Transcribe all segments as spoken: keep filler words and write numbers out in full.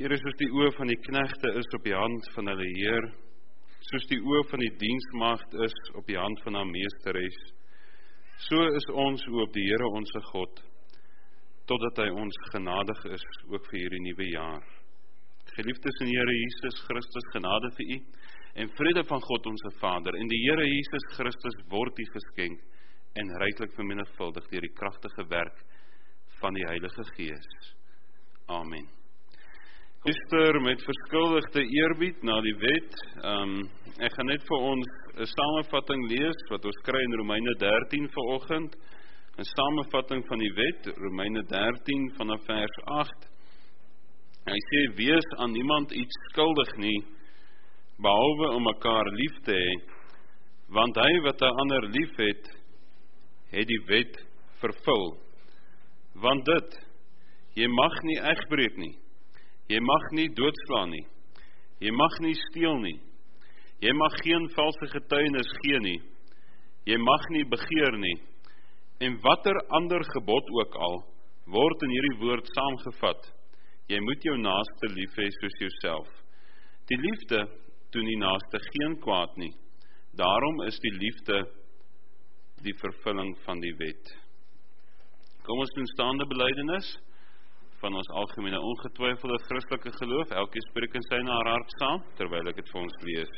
Here, soos die oë van die knegte is op die hand van hulle Heer, soos die oë van die diensmagd is op die hand van haar meesteres, so is ons oë op die Here onse God, totdat hy ons genadig is, ook vir hierdie nuwe jaar. Geliefdes in die Here Jesus Christus, genade vir u, en vrede van God onse Vader, en die Here Jesus Christus word u geskenk, en ryklik vermenigvuldig deur die kragtige werk van die Heilige Gees. Amen. Luister met verskuldigde eerbied na die wet. Um, ek gaan net vir ons 'n samevatting lees, wat ons kry in Romeine dertien vanoggend. 'n Samevatting van die wet, Romeine dertien vanaf vers agt. Hy sê, wees aan niemand iets skuldig nie, behalwe om mekaar lief te hê, want hy wat 'n ander lief het, het die wet vervul. Want dit, jy mag nie egbreek nie, jy mag nie doodslaan nie, jy mag nie steel nie, jy mag geen valse getuienis gee nie, jy mag nie begeer nie, en watter ander gebod ook al, word in hierdie woord saamgevat, jy moet jou naaste lief hê soos jouself. Die liefde doen die naaste geen kwaad nie, daarom is die liefde die vervulling van die wet. Kom ons doen staande belydenis van ons algemene ongetwyfelde Christelike geloof. Elkeen spreek in sy en haar hart saam, terwyl ek dit vir ons lees.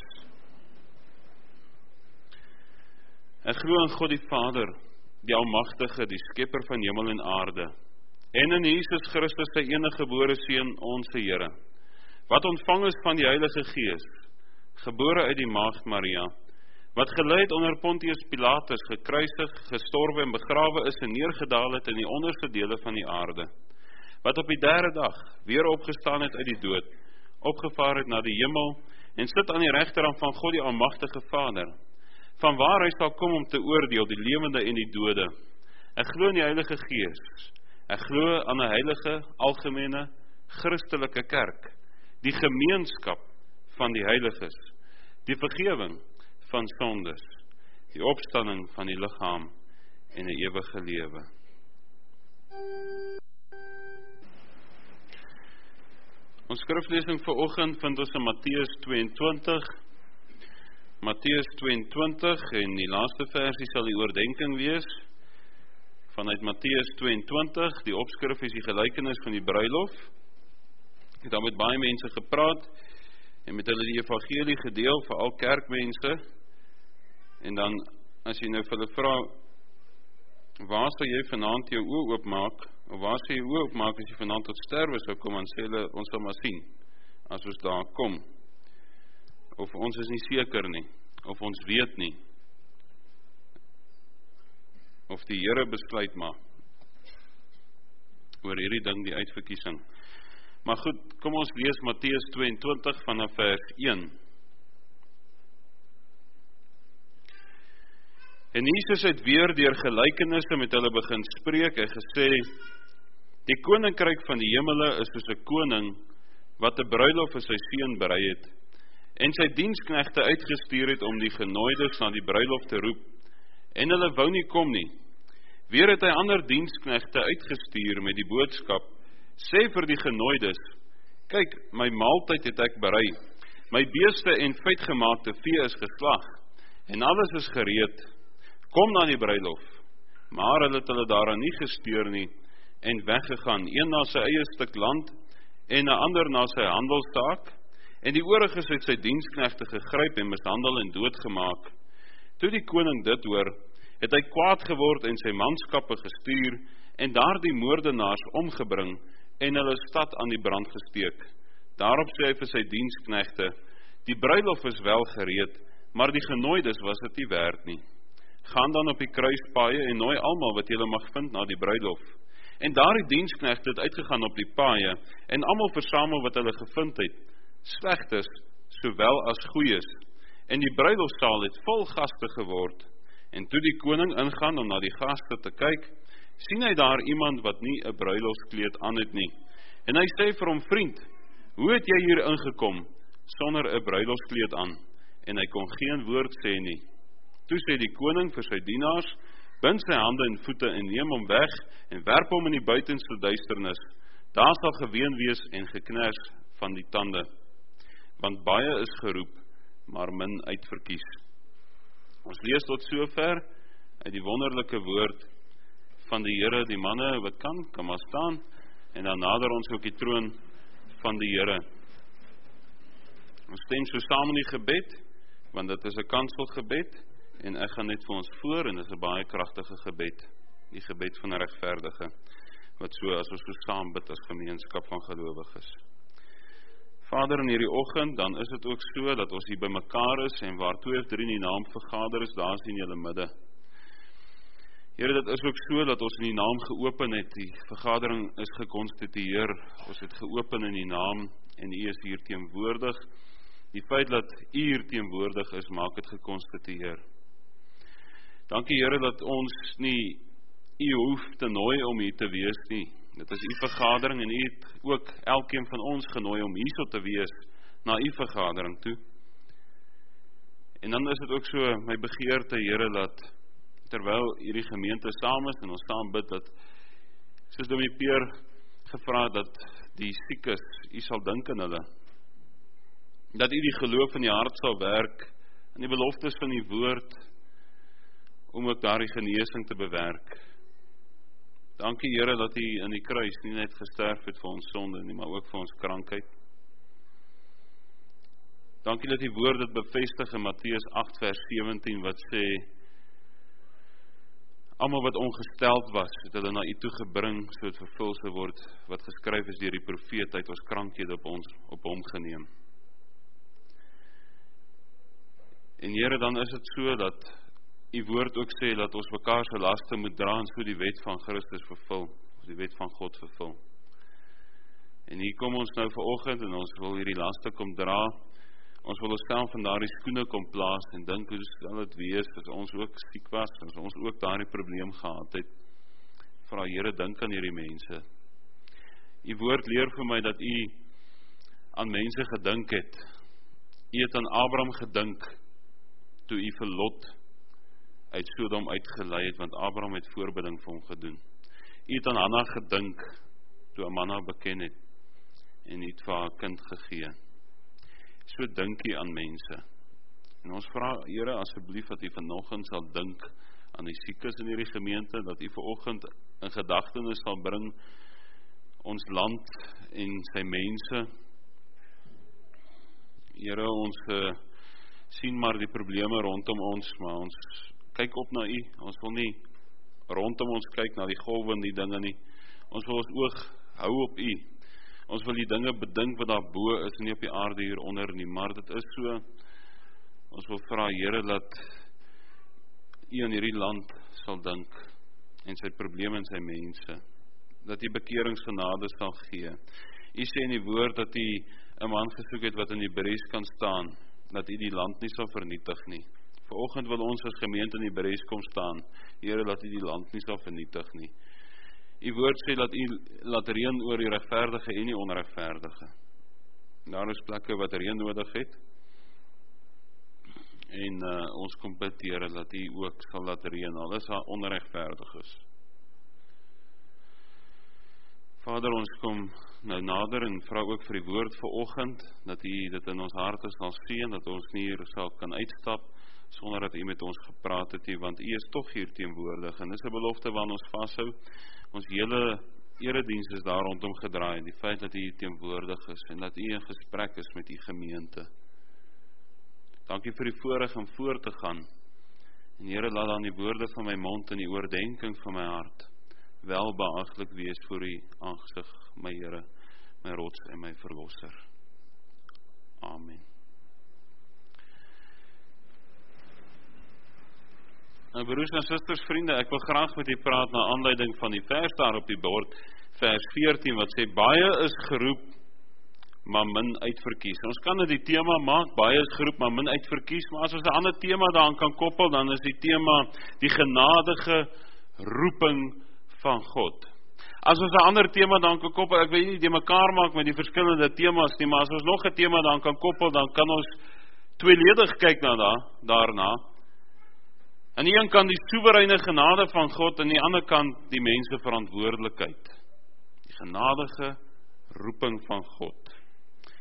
Ek glo in God die Vader, die Almagtige, die Skepper van hemel en aarde, en in Jesus Christus sy enige gebore Seun, onse Here, wat ontvang is van die Heilige Gees, gebore uit die maagd Maria, wat gelei het onder Pontius Pilatus, gekruisig, gestorwe en begrawe is en neergedaal het in die onderste dele van die aarde, wat op die derde dag weer opgestaan het uit die dood, opgevaar het na die hemel, en sit aan die regterhand van God die Almagtige Vader, van waar hy sal kom om te oordeel die lewende en die dode. Ek glo in die Heilige Gees, ek glo aan 'n heilige, algemene, Christelike kerk, die gemeenskap van die heiliges, die vergewing van sondes, die opstanding van die liggaam en 'n ewige lewe. Ons skriflesing vir oggend vind ons in Matteus tweeëntwintig. Matteus tweeëntwintig en die laaste versie sal die oordenking wees vanuit Matteus tweeëntwintig. Die opskrif is die gelykenis van die bruilof. Ek het daar met baie mense gepraat en met hulle die evangelie gedeel, vir al kerkmense. En dan as jy nou vir hulle vra, waar sal jy vanaand jou oë oopmaak? Of waar sal jy oë oopmaak as jy vanaand tot sterwe sou kom, en sê hulle, ons sal maar sien as ons daar kom. Of ons is nie seker nie, of ons weet nie, of die Here besluit maar oor hierdie ding, die uitverkiesing. Maar goed, kom ons lees Matteus tweeëntwintig vanaf vers een. En Jesus het weer deur gelykenisse met hulle begin spreek en gesê, die koninkryk van die hemele is soos 'n koning wat 'n bruilof vir sy seun berei het, en sy diensknegte uitgestuur het om die genooides na die bruilof te roep, en hulle wou nie kom nie. Weer het hy ander diensknegte uitgestuur met die boodskap, sê vir die genooides, kyk, my maaltyd het ek berei, my beeste en feitgemaakte vee is geslag, en alles is gereed, kom na die bruilof. Maar hulle het hulle daaraan nie gesteer nie, en weggegaan, een na sy eie stuk land, en 'n ander na sy handelssaak, en die ooriges het sy diensknegte gegryp en mishandel en doodgemaak. Toe die koning dit hoor, het hy kwaad geword en sy manskappe gestuur, en daar die moordenaars omgebring, en hulle stad aan die brand gesteek. Daarop sê hy vir sy diensknegte, die bruilof is wel gereed, maar die genooides was dit nie werd nie. Gaan dan op die kruispaaie en nooi almal wat julle mag vind na die bruilof. En daar die diensknegte het uitgegaan op die paaie, en almal versamel wat hulle gevind het, slegtes sowel as goeies, en die bruilofsaal het vol gaste geword. En toe die koning ingaan om na die gaste te kyk, sien hy daar iemand wat nie 'n bruilofskleed aan het nie. En hy sê vir hom, vriend, hoe het jy hier ingekom sonder 'n bruilofskleed aan? En hy kon geen woord sê nie. Toe sê die koning vir sy dienaars, bind sy hande en voete en neem hom weg en werp hom in die buitenste duisternis. Daar sal geween wees en geknars van die tande. Want baie is geroep, maar min uitverkies. Ons lees tot sover uit die wonderlike woord van die Here. Die manne wat kan, kan maar staan, en dan nader ons ook die troon van die Here. Ons stem so saam in die gebed, want dit is 'n kanselgebed, en ek gaan net vir ons voor, en dit is 'n baie kragtige gebed, die gebed van 'n regverdige, wat so as ons so saam bid as gemeenskap van gelowiges. Vader, in hierdie oggend, dan is dit ook so, dat ons hier by mekaar is, en waar twee of drie in die naam vergader is, daar is in julle midde. Here, dit is ook so, dat ons in die naam geopen het, die vergadering is gekonstitueer, ons het geopen in die naam, en U is hier teenwoordig. Die feit dat U hier teenwoordig is, maak het gekonstitueer. Dankie Here, dat ons nie U hoef te nooi om hier te wees nie. Dit is U vergadering, en U het ook elkeen van ons genooi om hierso te wees, na U vergadering toe. En dan is dit ook so, my begeerte Here, dat terwyl hierdie gemeente saam is, en ons saam bid, dat, soos Dominee Peer gevra, dat die siekes, U sal dink aan hulle, dat U die geloof in die hart sal werk, en die beloftes van die woord, om ook daar die genesing te bewerk. Dankie Here, dat U in die kruis nie net gesterf het vir ons sonde nie, maar ook vir ons krankheid. Dankie dat die woord dit bevestig in Matteus agt vers sewentien, wat sê, almal wat ongesteld was, het hulle na U toe gebring, so het vervul sou word, wat geskryf is deur die profeet, uit ons krankhede op ons, op hom geneem. En Here, dan is dit so, dat U woord ook sê, dat ons mekaar se laste moet dra, en so die wet van Christus vervul, die wet van God vervul. En hier kom ons nou vanoggend, en ons wil hierdie laste kom dra, ons wil onsself van daardie skoene kom plaas, en dink, hoe sal dit wees, as ons ook siek was, as ons ook daardie probleem gehad het, vra Here, dink aan hierdie mense. U woord leer vir my, dat U aan mense gedink het. U het aan Abraham gedink, toe U vir Lot uit Sodom uitgelei het, want Abraham het voorbidding vir hom gedoen. U het aan Hanna gedink, toe Amanda beken het, en U het vir haar kind gegee. So dink U aan mense. En ons vra, Here, asseblief, dat U vanoggend sal dink aan die siekes in hierdie gemeente, dat U vanoggend in gedagtenis sal bring, ons land en sy mense. Here, ons uh, sien maar die probleme rondom ons, maar ons kyk op na U, ons wil nie rondom ons kyk na die golwe en die dinge nie, ons wil ons oog hou op U, ons wil die dinge bedink wat daar bo is, en nie op die aarde hieronder nie, maar dit is so, ons wil vra Here, dat U aan hierdie land sal dink, en sy probleme en sy mense, dat U bekeringsgenade sal gee. U sê in die woord, dat U 'n man gesoek het, wat in die bres kan staan, dat U die land nie sal vernietig nie. Vanoggend wil ons as gemeente in die bres kom staan, Here, dat U die land nie sal vernietig nie. U woord sê, dat U laat reën oor die regverdige en die onregverdige. Daar is plekke wat reën nodig het, en uh, ons kom bid, Here, dat U ook sal laat reën, al is daar onregverdig is. Vader, ons kom nou nader en vra ook vir die woord vanoggend, dat U dit in ons harte sal sien, dat ons nie hier sal kan uitstap, sonder dat U met ons gepraat het, want U is toch hier teenwoordig, en dis 'n belofte waaraan ons vashou. Ons hele erediens is daar rondom gedraai, die feit dat U hier teenwoordig is, en dat U in gesprek is met U gemeente. Dankie vir die voorreg om voor te gaan, en Here, laat dan die woorde van my mond en die oordenking van my hart wel beaglik wees voor U aangesig, my Here, my rots en my verlosser. Amen. Nou, broers en susters, vriende, ek wil graag met u praat na aanleiding van die vers daar op die bord, vers veertien, wat sê, baie is geroep, maar min uitverkies. Ons kan dit die tema maak, baie is geroep, maar min uitverkies, maar as ons 'n ander tema daaraan kan koppel, dan is die tema die genadige roeping van God. As ons 'n ander tema dan kan koppel, ek weet nie die mekaar maak met die verskillende temas nie, maar as ons nog 'n tema dan kan koppel, dan kan ons tweeledig kyk na da, daarna. Aan die een kant die soewereine genade van God, en aan die ander kant die mense verantwoordelikheid. Die genadige roeping van God.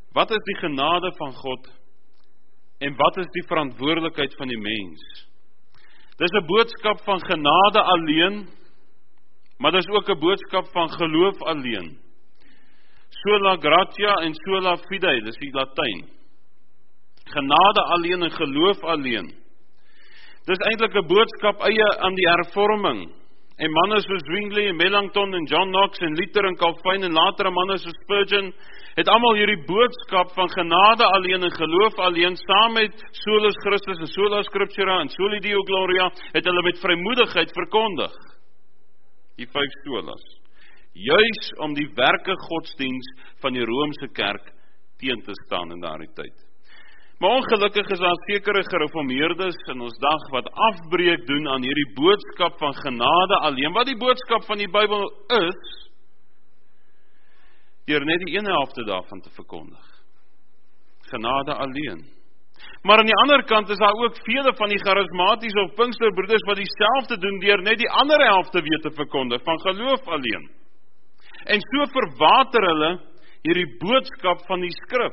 Wat is die genade van God en wat is die verantwoordelikheid van die mens? Dis 'n boodskap van genade alleen, maar dis ook 'n boodskap van geloof alleen. Sola gratia en sola fide, dis die Latyn. Genade alleen en geloof alleen. Dis eintlik 'n boodskap eie aan die hervorming. En manne soos Zwingli en Melanchthon en John Knox en Luther en Calvin en latere manne soos Spurgeon het almal hierdie boodskap van genade alleen en geloof alleen saam met solus Christus en sola scriptura en soli Deo gloria het hulle met vrymoedigheid verkondig. Die vyf solas. Juis om die werke godsdiens van die Romeinse kerk teen te staan in daardie tyd. Maar ongelukkig is daar sekere gereformeerdes in ons dag wat afbreek doen aan hierdie boodskap van genade alleen, wat die boodskap van die Bybel is, deur net die ene helfte daarvan te verkondig. Genade alleen. Maar aan die ander kant is daar ook vele van die charismatiese of Pinksterbroeders wat dieselfde doen deur net die ander helfte weer te verkondig, van geloof alleen. En so verwater hulle hierdie boodskap van die skrif.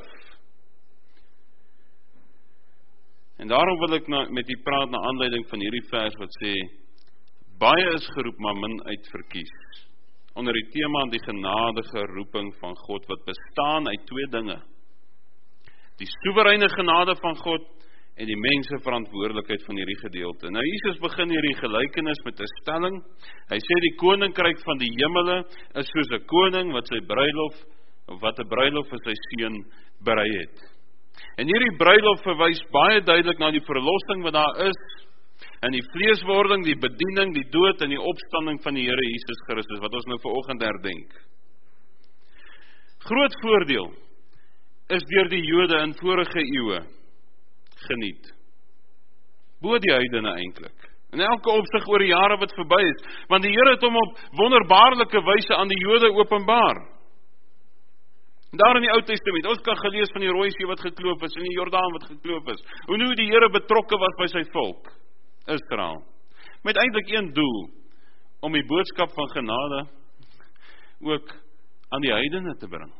En daarom wil ek na, met u praat na aanleiding van hierdie vers wat sê, baie is geroep, maar min uitverkies. Onder die tema die genadige roeping van God, wat bestaan uit twee dinge. Die soewereine genade van God, en die mense verantwoordelikheid van hierdie gedeelte. Nou, Jesus begin hierdie gelykenis met 'n stelling. Hy sê die koninkryk van die hemele is soos 'n koning wat sy bruilof, of wat 'n bruilof vir sy seun berei het. En hierdie bruilof verwys baie duidelik na die verlossing wat daar is, en die vleeswording, die bediening, die dood en die opstanding van die Here Jesus Christus, wat ons nou vanoggend herdenk. Groot voordeel is deur die Jode in vorige eeue geniet. Bo die heidene eintlik. In elke opsig oor die jare wat verby is, want die Here het hom op wonderbaarlike wyse aan die Jode openbaar. Daar in die Ou Testament, ons kan gelees van die Rooi See wat gekloof is, en die Jordaan wat gekloof is, en hoe die Here betrokke was by sy volk, Israel, met eintlik een doel, om die boodskap van genade ook aan die heidene te bring.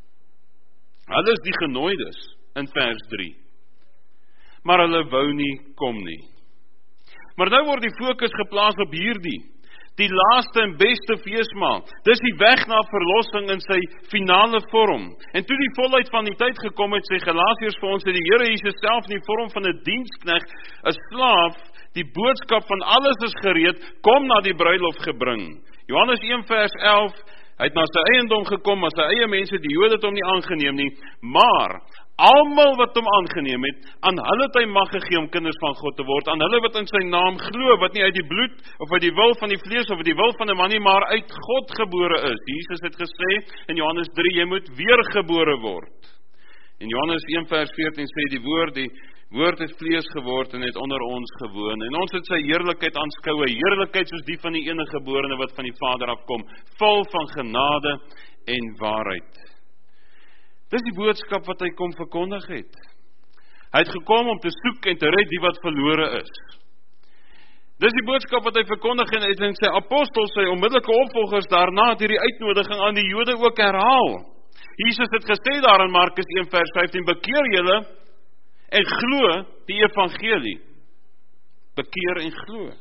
Hulle is die genooides in vers drie, maar hulle wou nie kom nie. Maar nou word die fokus geplaas op hierdie, die laaste en beste feesmaal. Dis die weg na verlossing in sy finale vorm. En toe die volheid van die tyd gekom het, sê Galasiërs vir ons, dat die Here Jesus self in die vorm van 'n diensknegt, 'n slaaf, die boodskap van alles is gereed, kom na die bruilof gebring. Johannes een vers elf, hy het na sy eiendom gekom, maar sy eie mense, die Jode het hom nie aangeneem nie, maar almal wat hom aangeneem het, aan hulle het hy mag gegee om kinders van God te word, aan hulle wat in sy naam glo, wat nie uit die bloed, of uit die wil van die vlees, of uit die wil van 'n man nie, maar uit God gebore is. Jesus het gesê in Johannes drie, jy moet weergebore word. En Johannes een vers veertien sê, die woord, die woord het vlees geword en het onder ons gewoon, en ons het sy heerlikheid aanskou, 'n heerlikheid soos die van die enige geborene wat van die Vader afkom, vol van genade en waarheid. Dis die boodskap wat hy kom verkondig het. Hy het gekom om te soek en te red die wat verlore is. Dis die boodskap wat hy verkondig en het in sy apostels, sy onmiddellike opvolgers daarna het hierdie uitnodiging aan die Jode ook herhaal. Jesus het gesê daar in Markus een vers vyftien, bekeer julle en glo die evangelie. Bekeer en glo.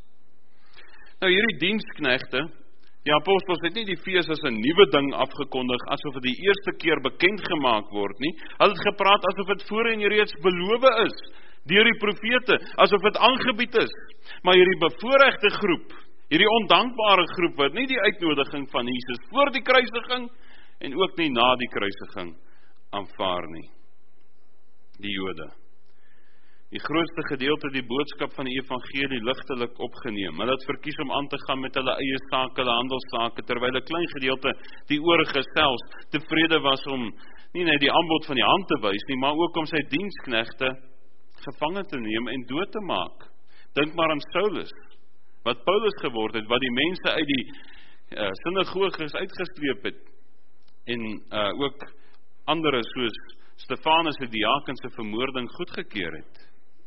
Nou hierdie diensknegte, die apostels het nie die fees as 'n nuwe ding afgekondig, asof dit die eerste keer bekend gemaak word nie. Hulle het gepraat asof dit voorheen reeds beloof is, deur die profete, asof dit aangebied is. Maar hierdie bevoorregte groep, hierdie ondankbare groep, wat nie die uitnodiging van Jesus voor die kruisiging, en ook nie na die kruisiging aanvaar nie. Die Jode. Die grootste gedeelte die boodskap van die evangelie ligtelik opgeneem. Hulle het verkies om aan te gaan met hulle eie sake, hulle handelsake, terwyl 'n klein gedeelte die oorige selfs tevrede was om nie net die aanbod van die hand te wys nie, maar ook om sy diensknegte gevange te neem en dood te maak. Dink maar aan Saulus, wat Paulus geword het, wat die mense uit die uh, sinagoges uitgesleep het, en uh, ook andere soos Stefanus die diakense vermoording goedgekeur het.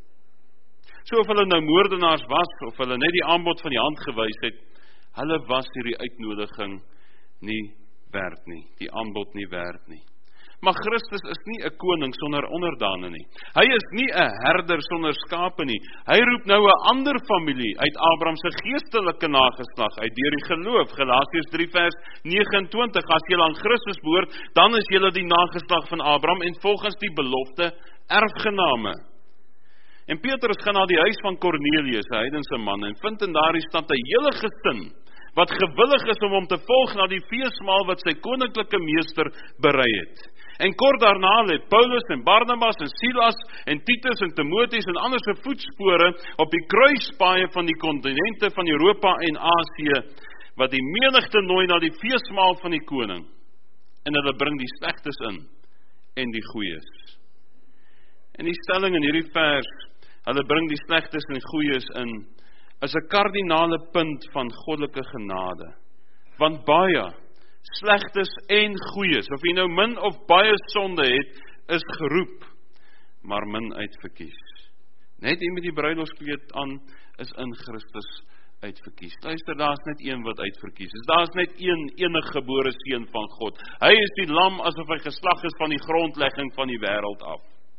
So of hulle nou moordenaars was, of hulle net die aanbod van die hand gewys het, hulle was hierdie uitnodiging nie werd nie, die aanbod nie werd nie. Maar Christus is nie 'n koning sonder onderdane nie. Hy is nie 'n herder sonder skape nie. Hy roep nou 'n ander familie uit Abraham se geestelike nageslag uit deur die geloof. Galasiërs drie vers nege en twintig, as julle aan Christus behoort, dan is julle die nageslag van Abraham en volgens die belofte erfgename. En Petrus gaan na die huis van Cornelius, 'n heidense man, en vind in daardie stad 'n hele gesin wat gewillig is om hom te volg na die feesmaal wat sy koninklike meester berei het. En kort daarna het Paulus en Barnabas en Silas en Titus en Timotheus en ander se voetspore op die kruispaaie van die kontinente van Europa en Asië, wat die menigte nooi na die feesmaal van die koning. En hulle bring die slegtes in en die goeies. En die stelling in hierdie vers, hulle bring die slegtes en goeies in, is 'n kardinale punt van goddelike genade. Want baie slegtes en goeies, of jy nou min of baie sonde het, is geroep, maar min uitverkies. Net een met die bruilofskleed aan, is in Christus uitverkies. Luister, daar is net een wat uitverkies is. Daar is net een enige gebore seun van God. Hy is die lam asof hy geslag is van die grondlegging van die wêreld af.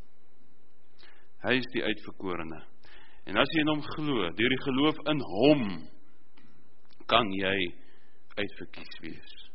Hy is die uitverkorene. En as jy in hom glo, deur die geloof in hom, kan jy uitverkies wees.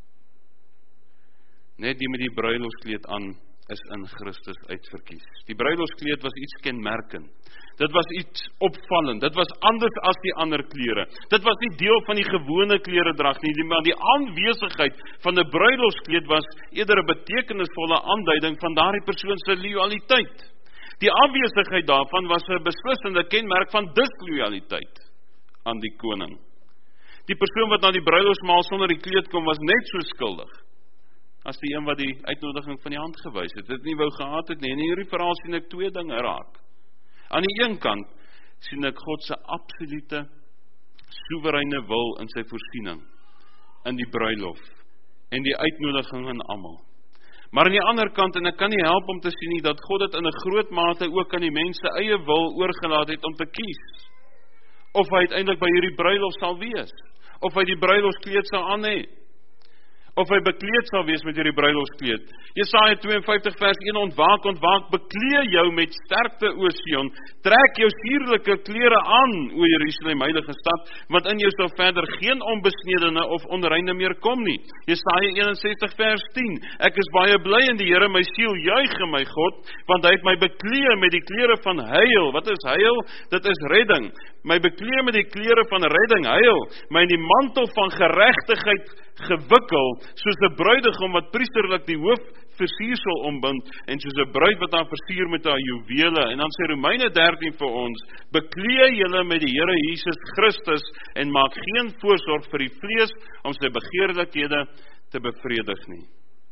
Net die met die bruilofskleed aan, is in Christus uitverkies. Die bruilofskleed was iets kenmerkend. Dit was iets opvallend. Dit was anders as die ander klere. Dit was nie deel van die gewone kleredrag nie, maar die aanwesigheid van 'n bruilofskleed was eerder 'n betekenisvolle aanduiding van daardie persoon se lojaliteit. Die afwesigheid daarvan was 'n beslissende kenmerk van dislojaliteit aan die koning. Die persoon wat na die bruilofsmaal sonder die kleed kom, was net so skuldig as die een wat die uitnodiging van die hand gewys het. Dit nie wou gehad het nie. En in hierdie verhaal sien ek twee dinge raak. Aan die een kant sien ek God se absolute soewereine wil in sy voorsiening, in die bruilof en die uitnodiging aan almal. Maar aan die ander kant, en ek kan nie help om te sien nie, dat God dit in 'n groot mate ook aan die mens se eie wil oorgelaat het om te kies. Of hy uiteindelik by hierdie bruilof sal wees, of hy die bruilofskleed sal aan hê, of hy bekleed sal wees met hierdie bruilofskleed. Jesaja twee en vyftig vers een, ontwaak, ontwaak, beklee jou met sterkte, o Sion, trek jou sierlike klere aan, o Jerusalem, heilige stad, want in jou sal verder geen onbesnedene of onreine meer kom nie. Jesaja eenensestig vers tien, ek is baie bly in die Here, my siel juig in my God, want hy het my beklee met die klere van heil. Wat is heil? Dit is redding. My beklee met die klere van redding, heil, my in die mantel van geregtigheid gewikkel, soos 'n bruidegom wat priesterlik die hoof versiersel ombind, en soos 'n bruid wat haar versier met haar juwele. En dan sê Romeine dertien vir ons, beklee julle met die Here Jesus Christus, en maak geen voorsorg vir die vlees, om sy begeerlikhede te bevredig nie.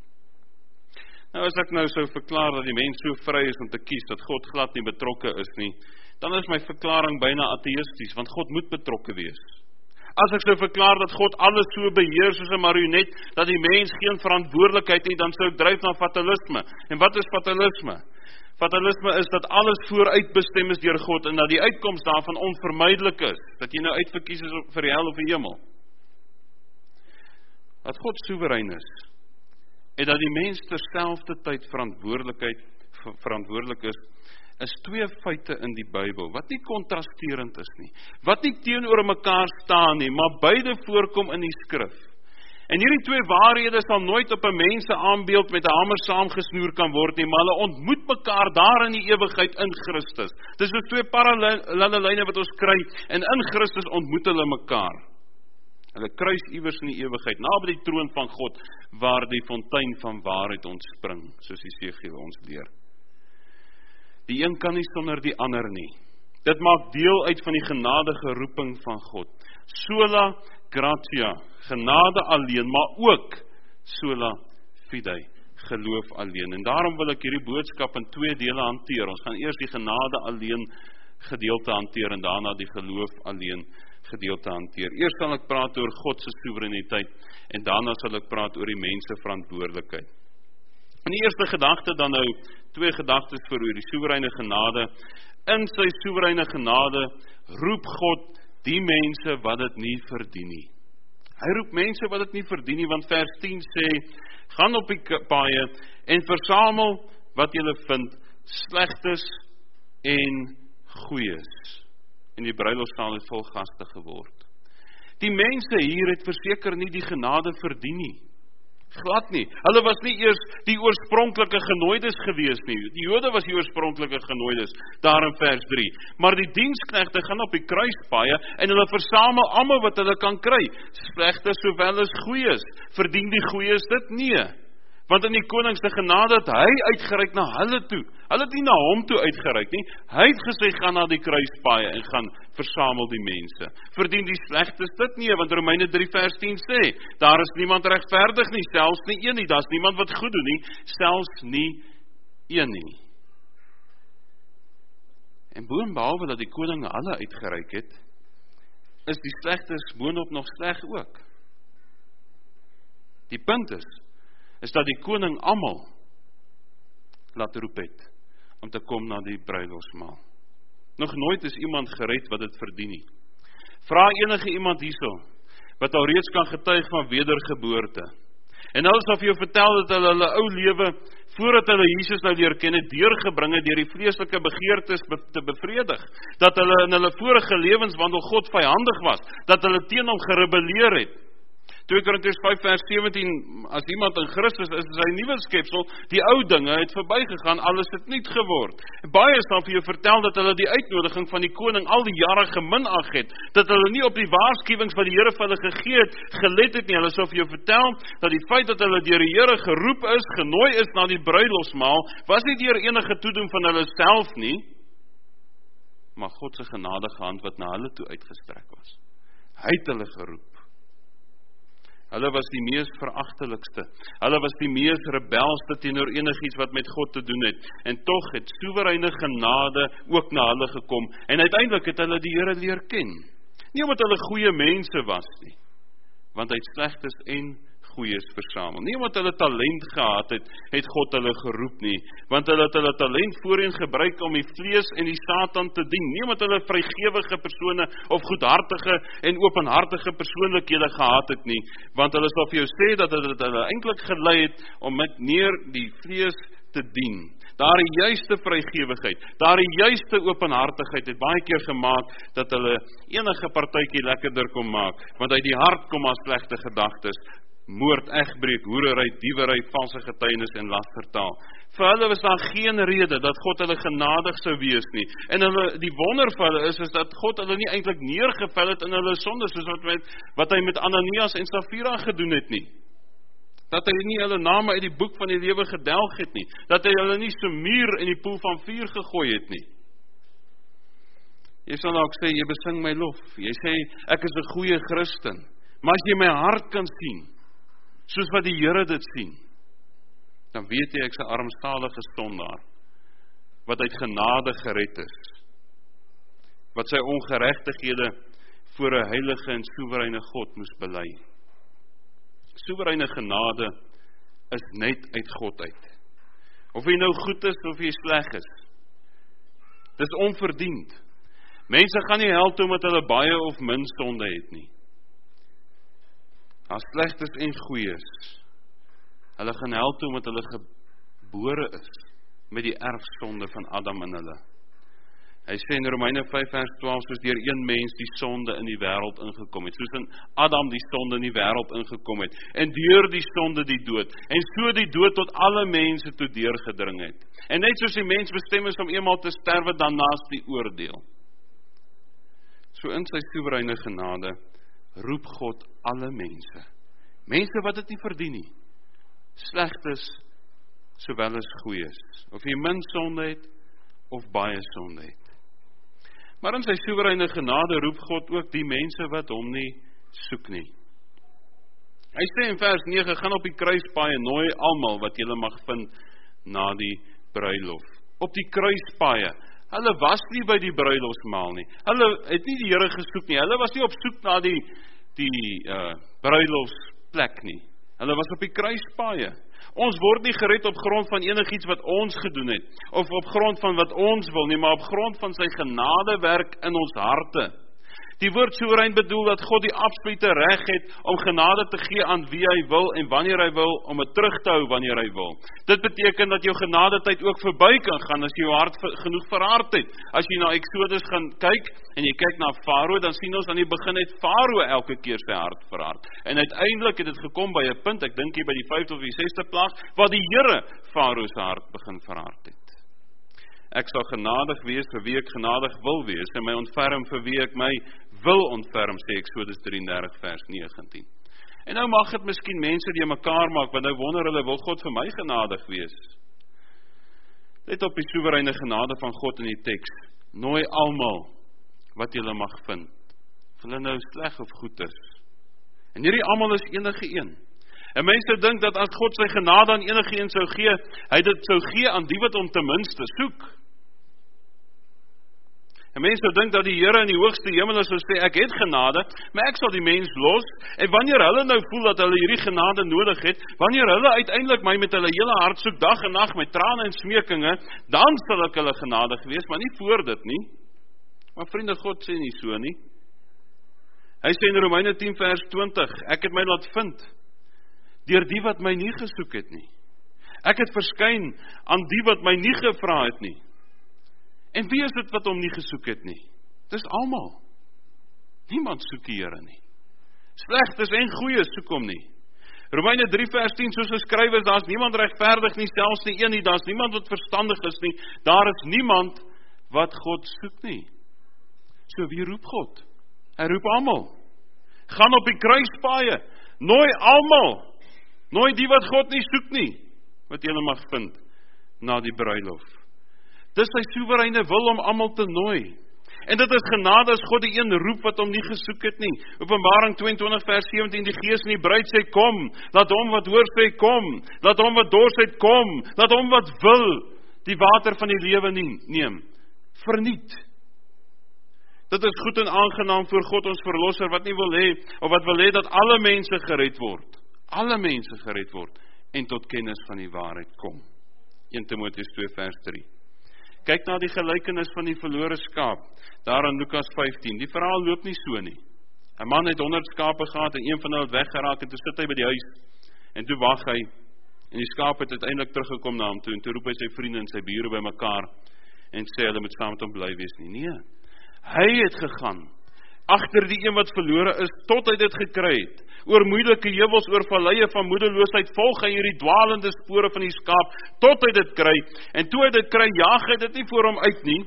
Nou as ek nou sou verklaar dat die mens so vry is om te kies, dat God glad nie betrokke is nie, dan is my verklaring byna ateïsties, want God moet betrokke wees. As ek sou verklaar dat God alles so beheer soos 'n marionet, dat die mens geen verantwoordelikheid het, dan sou ek dryf na fatalisme. En wat is fatalisme? Fatalisme is dat alles vooruit bestem is deur God, en dat die uitkoms daarvan onvermydelik is, dat jy nou uitverkies is vir die hel of die hemel. Dat God soewerein is, en dat die mens terselfdertyd verantwoordelikheid verantwoordelik is, is twee feite in die Bybel, wat nie kontrasterend is nie, wat nie teenoor mekaar staan nie, maar beide voorkom in die skrif. En hierdie twee waarhede sal nooit op 'n mens se aanbeeld met 'n hamer saamgesnoer kan word nie, maar hulle ontmoet mekaar daar in die ewigheid in Christus. Dis so twee parallelle lyne wat ons kry, en in Christus ontmoet hulle mekaar. Hulle kruis iewers in die ewigheid, naby die troon van God, waar die fontein van waarheid ontspring, soos Jesegiel ons leer. Die een kan nie sonder die ander nie. Dit maak deel uit van die genadige roeping van God. Sola gratia, genade alleen, maar ook sola fide, geloof alleen. En daarom wil ek hierdie boodskap in twee dele hanteer. Ons gaan eers die genade alleen gedeelte hanteer, en daarna die geloof alleen gedeelte hanteer. Eers sal ek praat oor God se soewereiniteit, en daarna sal ek praat oor die mens se verantwoordelikheid. In die eerste gedagte dan nou, twee gedagtes vir oor die soewereine genade. In sy soewereine genade roep God die mense wat dit nie verdien nie. Hy roep mense wat dit nie verdien nie, want vers tien sê, Gaan op die paaie en versamel wat julle vind, slegtes en goeies. En die bruilofsaal het vol gaste geword. Die mense hier het verseker nie die genade verdien nie. Glad nie. Hulle was nie eers die oorspronklike genooides gewees nie. Die Jode was die oorspronklike genooides, daar in vers drie. Maar die diensknegte gaan op die kruispaaie en hulle versamel almal wat hulle kan kry. Slegte sowel as goeies. Verdien die goeies dit? Nee. Want in die koningse genade het hy uitgereik na hulle toe. Hulle het nie na hom toe uitgereik nie. Hy het gesê, gaan na die kruispaaie en gaan versamel die mense. Verdien die slegtes dit nie, want Romeine drie vers tien sê, daar is niemand regverdig nie, selfs nie een nie, daar is niemand wat goed doen nie, selfs nie een nie. En boonbehalwe dat die koning alle uitgereik het, is die slegtes boonop nog sleg ook. Die punt is, is dat die koning almal laat roep het, om te kom na die bruilofsmaal. Nog nooit is iemand gered wat dit verdien nie. Vra enige iemand hierso, wat al reeds kan getuig van wedergeboorte. En hulle sal vir jou vertel dat hulle hulle ou lewe, voordat hulle Jesus nou leer ken het, deurgebring het deur die vleeslike begeertes te bevredig. Dat hulle in hulle vorige lewenswandel God vyandig was, dat hulle teen hom gerebelleer het. twee Korintiërs vyf vers sewentien, as iemand in Christus is, is hy 'n nuwe skepsel, die ou dinge het verbygegaan, alles het nuut geword. Baie sal vir jou vertel dat hulle die uitnodiging van die koning al die jare geminag het, dat hulle nie op die waarskuwings wat die Here vir hulle gegee het, gelet het nie. Hulle sal vir jou vertel dat die feit dat hulle deur die Here geroep is, genooi is na die bruilofsmaal, was nie deur enige toedoen van hulle self nie, maar God se genadige hand wat na hulle toe uitgestrek was. Hy het hulle geroep. Hulle was die mees veragtelikste. Hulle was die mees rebelste teenoor enigiets wat met God te doen het. En tog het soewereine genade ook na hulle gekom. En uiteindelik het hulle die Here leer ken. Nie omdat hulle goeie mense was nie, want hy het slegtes en goeies versamel. Nie omdat hulle talent gehad het, het God hulle geroep nie, want hulle het hulle talent voorheen gebruik om die vlees en die Satan te dien. Nie omdat hulle vrygewige persone of goedhartige en openhartige persoonlikhede gehad het nie, want hulle sal vir jou sê dat dit hulle eintlik gelei het om met meer die vlees te dien. Daar die juiste vrygewigheid, daar die juiste openhartigheid het baie keer gemaak dat hulle enige partytjie lekkerder kon maak, want uit die hart kom as slegte gedagtes, moord, egbreek, hoerery, diewery, valse getuienis en lastertaal. Vir hulle was daar geen rede dat God hulle genadig sou wees nie. En hulle, die wonder vir hulle is, is dat God hulle nie eintlik neergevel het in hulle sonde, soos wat, met, wat hy met Ananias en Safira gedoen het nie. Dat hy nie hulle name uit die boek van die lewe gedelg het nie. Dat hy hulle nie so muur in die poel van vuur gegooi het nie. Jy sal ook sê, jy besing my lof. Jy sê, ek is 'n goeie Christen. Maar as jy my hart kan sien, soos wat die Here dit sien, dan weet jy ek is 'n armstalige sondaar, wat uit genade gered is, wat sy ongeregtighede voor 'n heilige en soewereine God moes bely. Soewereine genade is net uit God uit. Of jy nou goed is, of jy sleg is. Dis onverdiend. Mense gaan nie hel toe omdat hulle baie of min sonde het nie. As slegtes en goeies. Hulle gaan hel toe omdat hulle gebore is met die erfsonde van Adam in hulle. Hy sê in Romeine vyf vers twaalf, soos deur een mens die sonde in die wêreld ingekom het, soos in Adam die sonde in die wêreld ingekom het, en deur die sonde die dood, en so die dood tot alle mense toe deurgedring het. En net soos die mens bestem is om eenmaal te sterwe, dan naas die oordeel. So in sy soewereine genade roep God alle mense. Mense wat dit nie verdien nie. Slegtes sowel as goeies. Of jy min sonde het of baie sonde het. Maar in sy soewereine genade roep God ook die mense wat hom nie soek nie. Hy sê in vers nege, gaan op die kruispaaie nooi almal wat julle mag vind na die bruilof. Op die kruispaaie. Hulle was nie by die bruilofsmaal nie. Hulle het nie die Here gesoek nie. Hulle was nie op soek na die die uh, bruilofsplek nie. Hulle was op die kruispaaie. Ons word nie gered op grond van enigiets wat ons gedoen het, of op grond van wat ons wil nie, maar op grond van sy genadewerk in ons harte. Die woord soewerein bedoel dat God die absolute reg het om genade te gee aan wie hy wil en wanneer hy wil, om het terug te hou wanneer hy wil. Dit beteken dat jou genadetyd ook verby kan gaan as jy jou hart genoeg verhard het. As jy na Exodus gaan kyk en jy kyk na Farao, dan sien ons aan die begin het Farao elke keer sy hart verhard. En uiteindelik het dit gekom by 'n punt, ek dink hier by die vyfde of die sesde plaag, waar die Here Farao se hart begin verhard het. Ek sal genadig wees vir wie ek genadig wil wees, en my ontferm vir wie ek my wil ontferm, sê Exodus drieëndertig vers negentien. En nou mag het miskien mense die mekaar maak, want nou wonder hulle, wil God vir my genadig wees? Let op die soewereine genade van God in die teks. Nooi almal wat julle mag vind, of hulle nou sleg of goed is. En hierdie almal is enige een. En mense dink dat as God sy genade aan enige een sou gee, hy dit sou gee aan die wat hom ten minste soek. En mense dink dat die Here in die hoogste hemel sou sê, ek het genade, maar ek sal die mens los, en wanneer hulle nou voel dat hulle hierdie genade nodig het, wanneer hulle uiteindelik my met hulle hele hart soek, dag en nag met trane en smekinge, dan sal ek hulle genadig wees, maar nie voor dit nie. Maar vriende, God sê nie so nie. Hy sê in Romeine tien vers twintig, ek het my laat vind, deur die wat my nie gesoek het nie. Ek het verskyn aan die wat my nie gevra het nie. En wie is dit wat hom nie gesoek het nie? Dis almal. Niemand soek die Here nie. Slegtes en goeies soek hom nie. Romeine drie vers tien, soos geskryf is, daar is niemand regverdig nie, selfs nie een nie, daar is niemand wat verstandig is nie, daar is niemand wat God soek nie. So wie roep God? Hy roep almal. Gaan op die kruispaaie, nooi almal, nooi die wat God nie soek nie, wat julle mag vind, na die bruilof. Dis sy soewereine wil om almal te nooi. En dit is genade as God die een roep wat hom nie gesoek het nie. Openbaring twee en twintig vers sewentien, die Gees en die bruid sê kom, laat hom wat hoor sê kom, laat hom wat dors het kom, laat hom wat wil die water van die lewe neem. Verniet. Dit is goed en aangenaam voor God ons verlosser wat nie wil hê, of wat wil hê dat alle mense gered word. Alle mense gered word en tot kennis van die waarheid kom. Eerste Timoteus twee vers drie. Kyk na die gelykenis van die verlore skaap, daar in Lukas vyftien. Die verhaal loop nie so nie. 'n Man het honderd skape gehad en een van hulle het weggeraak en toe sit hy by die huis en toe wag hy en die skaap het uiteindelik teruggekom na hom toe en toe roep hy sy vriende en sy bure bymekaar en sê hulle moet saam met hom bly wees nie. Nee, hy het gegaan agter die een wat verlore is tot hy dit gekry het. Oor moeilike heuwels, oor valleie van moedeloosheid volg hy hierdie dwalende spore van die skaap tot hy dit kry. En toe hy dit kry, jaag hy dit nie voor hom uit nie.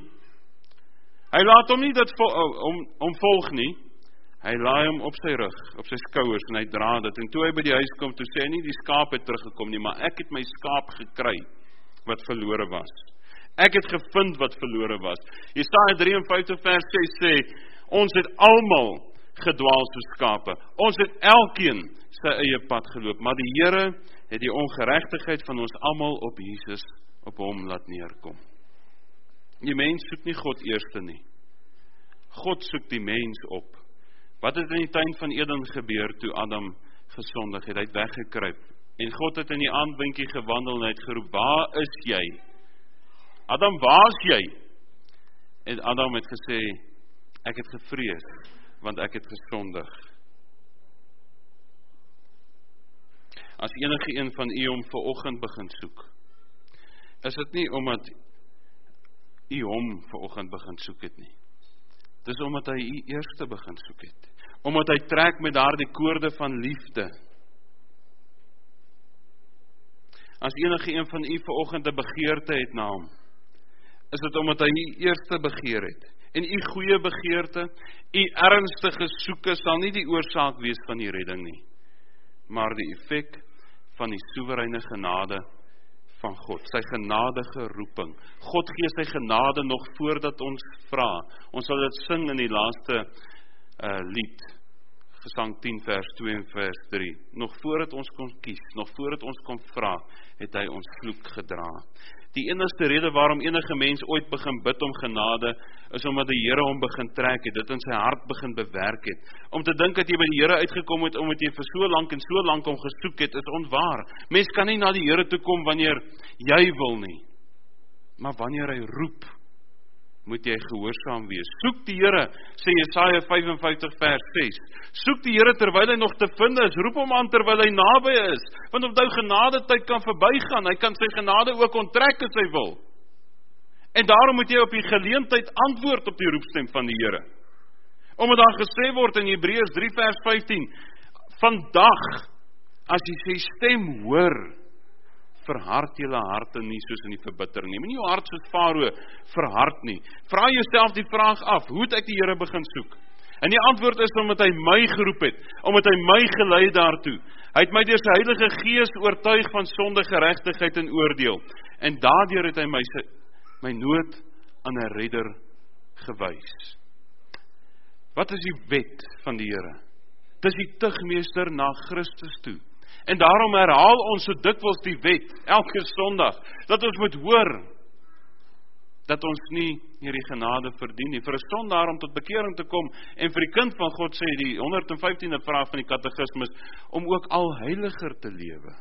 Hy laat hom nie dit om, om volg nie. Hy laai hom op sy rug, op sy skouers en hy dra dit. En toe hy by die huis kom, toe sê hy nie die skaap het teruggekom nie, maar ek het my skaap gekry wat verlore was. Ek het gevind wat verlore was. Jesaja drie en vyftig vers ses sê, ons het almal gedwaal soos skape. Ons het elkeen sy eie pad geloop, maar die Here het die ongeregtigheid van ons almal op Jesus, op hom laat neerkom. Die mens soek nie God eerste nie. God soek die mens op. Wat het in die tuin van Eden gebeur toe Adam gesondig het? Hy het weggekruip. En God het in die aandwinkie gewandel en hy het geroep, waar is jy? Adam, waar is jy? En Adam het gesê, ek het gevrees, want ek het gesondig. As enige een van u hom vanoggend begin soek, is dit nie omdat u hom vanoggend begin soek het nie. Dis omdat hy u eerste begin soek het. Omdat hy trek met daardie koorde van liefde. As enige een van u vanoggend 'n begeerte het na hom, is dit omdat hy u eerste begeer het. En u goeie begeerte, u ernstige soeke sal nie die oorsaak wees van die redding nie, maar die effek van die soewereine genade van God, sy genadige roeping. God gee sy genade nog voordat ons vra. Ons sal dit sing in die laaste uh, lied, Gesang tien vers twee en vers drie. Nog voordat ons kon kies, nog voordat ons kon vra, het hy ons vloek gedra. Die enigste rede waarom enige mens ooit begin bid om genade, is omdat die Here hom begin trek het, dit in sy hart begin bewerk het. Om te dink dat jy by die Here uitgekom het, omdat jy vir so lank en so lank om gesoek het, is onwaar. Mens kan nie na die Here toe kom wanneer jy wil nie, maar wanneer hy roep. moet jy gehoorsaam wees. Soek die Here, sê Jesaja vyf en vyftig vers ses. Soek die Here terwyl hy nog te vind is, roep hom aan terwyl hy naby is, want onthou genade tyd kan verbygaan, hy kan sy genade ook onttrek as hy wil. En daarom moet jy op die geleentheid antwoord op die roepstem van die Here. Omdat daar gesê word in Hebreërs drie vers vyftien, vandag, as jy sy stem hoor, verhard julle harte nie soos in die verbittering nie. Moenie jou hart soos Farao verhard nie. Vra jouself die vraag af, hoe het ek die Here begin soek? En die antwoord is omdat hy my geroep het, omdat hy my gelei daartoe. Hy het my deur sy Heilige Gees oortuig van sonde, geregtigheid en oordeel. En daardeur het hy my, my nood aan 'n redder gewys. Wat is die wet van die Here? Dit is die tugmeester na Christus toe. En daarom herhaal ons so dikwels die wet, elke Sondag, dat ons moet hoor, dat ons nie hierdie genade verdien nie. Vir 'n sondaar om tot bekering te kom, en vir die kind van God sê die honderd en vyftiende vraag van die katekismus, om ook al heiliger te lewe.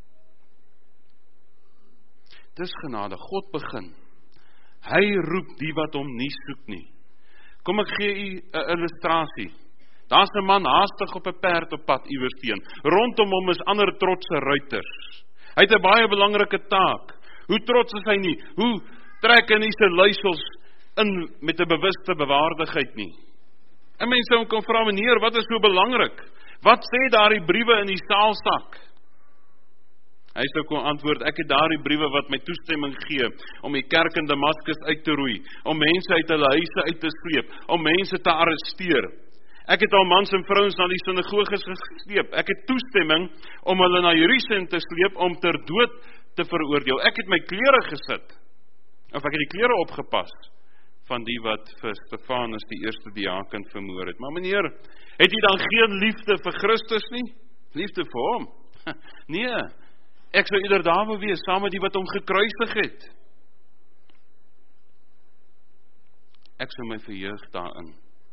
Dis genade, God begin. Hy roep die wat hom nie soek nie. Kom ek gee u 'n illustrasie. Daar's 'n man haastig op 'n perd op pad iewers teen. Rondom hom is ander trotse ruiters. Hy het 'n baie belangrike taak. Hoe trots is hy nie? Hoe trek hy nie sy luisels in met 'n bewuste bewaardigheid nie? En mense hom kan vra, meneer, wat is so belangrik? Wat sê daardie briewe in die saalsak? Hy sou kon antwoord, ek het daardie briewe wat my toestemming gee om die kerk in Damaskus uit te roei, om mense uit hulle huise uit te sleep, om mense te arresteer. Ek het al mans en vrouens na die sinagoges gesleep. Ek het toestemming om hulle na Jerusalem te sleep om ter dood te veroordeel. Ek het my klere gesit, of ek het die klere opgepas van die wat vir Stefanus die eerste diaken vermoor het. Maar meneer, het jy dan geen liefde vir Christus nie? Liefde vir hom? Nee, ek sou eerder daar wou wees, saam met die wat hom gekruisig het. Ek sou my verheug daarin.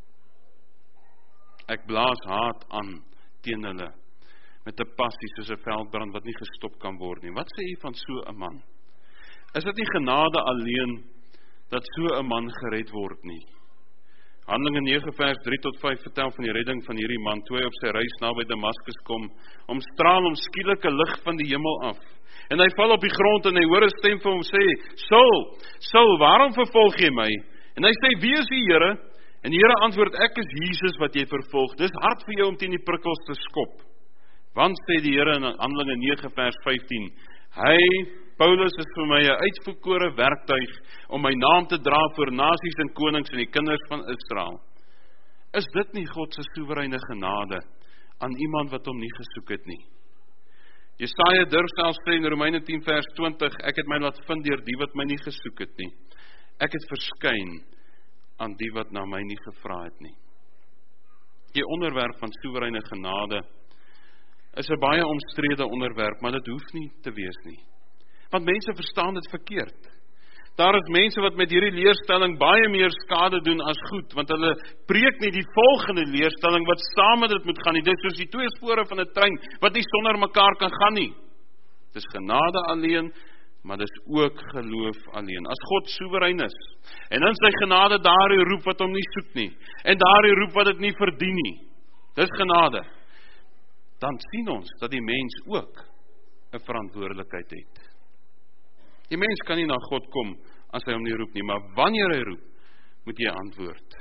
Ek blaas haat aan teen hulle, met 'n passie soos 'n veldbrand wat nie gestop kan word nie. Wat sê jy van so 'n man? Is dit nie genade alleen, dat so 'n man gered word nie? Handelinge nege vers drie tot vyf vertel van die redding van hierdie man, toe hy op sy reis naby Damaskus kom, omstraal hom skielike lig van die hemel af. En hy val op die grond en hy hoor 'n stem vir hom sê, Saul, Saul, waarom vervolg jy my? En hy sê, wie is u, Here? En die Here antwoord, ek is Jesus wat jy vervolg. Dis hard vir jou om teen die prikkels te skop. Want sê die Here in Handelinge nege vers vyftien, hy, Paulus, is vir my 'n uitverkore werktuig om my naam te dra voor nasies en konings en die kinders van Israel. Is dit nie God se soewereine genade aan iemand wat hom nie gesoek het nie? Jesaja durf selfs sê in Romeine tien vers twintig, ek het my laat vind deur die wat my nie gesoek het nie. Ek het verskyn aan die wat na my nie gevra het nie. Die onderwerp van soewereine genade is 'n baie omstrede onderwerp, maar dit hoef nie te wees nie. Want mense verstaan dit verkeerd. Daar is mense wat met hierdie leerstelling baie meer skade doen as goed, want hulle preek nie die volgende leerstelling wat saam met dit moet gaan nie. Dit is soos die twee spore van 'n trein wat nie sonder mekaar kan gaan nie. Dis genade alleen, maar dis ook geloof alleen. As God soewerein is, en in sy genade daardie roep wat hom nie soek nie, en daardie roep wat dit nie verdien nie, dis genade, dan sien ons dat die mens ook 'n verantwoordelikheid het. Die mens kan nie na God kom as hy hom nie roep nie, maar wanneer hy roep, moet jy antwoord.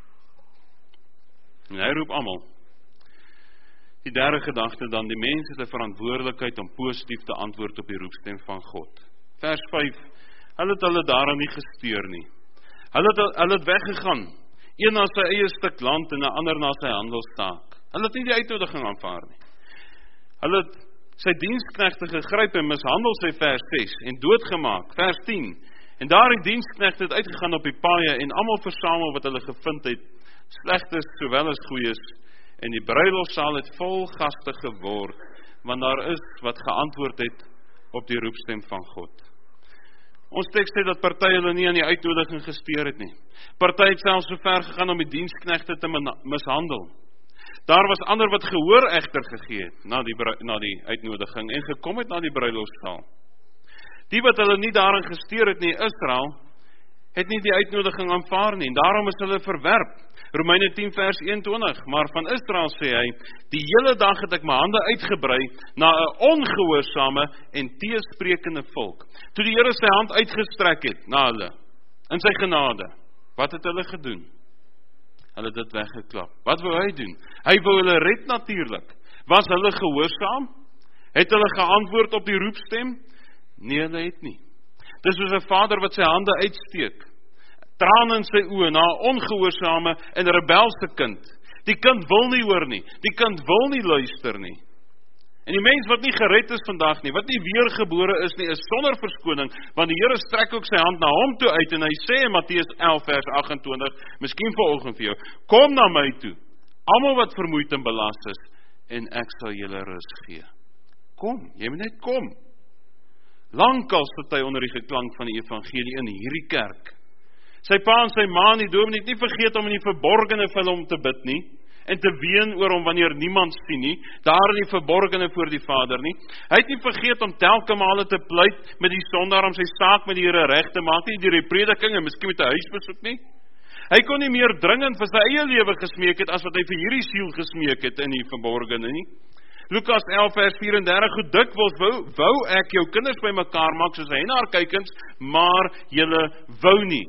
En hy roep almal. Die derde gedagte dan, die mens het 'n verantwoordelikheid om positief te antwoord op die roepstem van God. Vers vyf, hulle het hulle daarin nie gesteer nie. Hulle het, hulle het weggegaan, een na sy eie stuk land en 'n ander na sy handelsstaak. Hulle het nie die uitnodiging aanvaar nie. Hulle het sy diensknegte gegryp en mishandel, sy vers ses, en doodgemaak, vers tien. En daardie diensknegte het uitgegaan op die paaie en almal versamel wat hulle gevind het, slegtes sowel as goeies, en die bruilofsaal het vol gaste geword, want daar is wat geantwoord het op die roepstem van God. Ons teks sê dat party hulle nie aan die uitnodiging gesteer het nie. Party het selfs so ver gegaan om die diensknegte te mishandel. Daar was ander wat gehoor egter gegee het na die, na die uitnodiging en gekom het na die bruilofsaal. Die wat hulle nie daarin gesteer het nie, Israel, het nie die uitnodiging aanvaar nie, en daarom is hulle verwerp. Romeine tien vers eenentwintig, maar van Israel sê hy, die hele dag het ek my hande uitgebrei na 'n ongehoorsame en teesprekende volk. Toe die Here sy hand uitgestrek het na hulle, in sy genade, wat het hulle gedoen? Hulle het dit weggeklap. Wat wou hy doen? Hy wou hulle red natuurlik. Was hulle gehoorsaam? Het hulle geantwoord op die roepstem? Nee, hulle het nie. Dis soos 'n vader wat sy hande uitsteek, traan in sy oë na 'n ongehoorsame en rebelse kind. Die kind wil nie hoor nie, die kind wil nie luister nie. En die mens wat nie gered is vandag nie, wat nie weergebore is nie, is sonder verskoning, want die Here strek ook sy hand na hom toe uit, en hy sê in Matteus elf vers agt en twintig, miskien vanoggend vir jou, kom na my toe, almal wat vermoeid en belas is, en ek sal julle rus gee. Kom, jy moet net kom. Lankal sit hy onder die geklank van die evangelie in hierdie kerk. Sy pa en sy ma en die dominee het nie vergeet om in die verborgene vir hom te bid nie, en te ween oor hom wanneer niemand sien nie, daar in die verborgene voor die Vader nie. Hy het nie vergeet om telke male te pleit met die sondaar om sy saak met die Here reg te maak nie, deur die prediking en miskien met 'n huisbesoek nie. Hy kon nie meer dringend vir sy eie lewe gesmeek het as wat hy vir hierdie siel gesmeek het in die verborgene nie. Lukas elf vers vyf en dertig, hoe dikwels wou, wou ek jou kinders bymekaar maak soos henaarkykens, maar julle wou nie.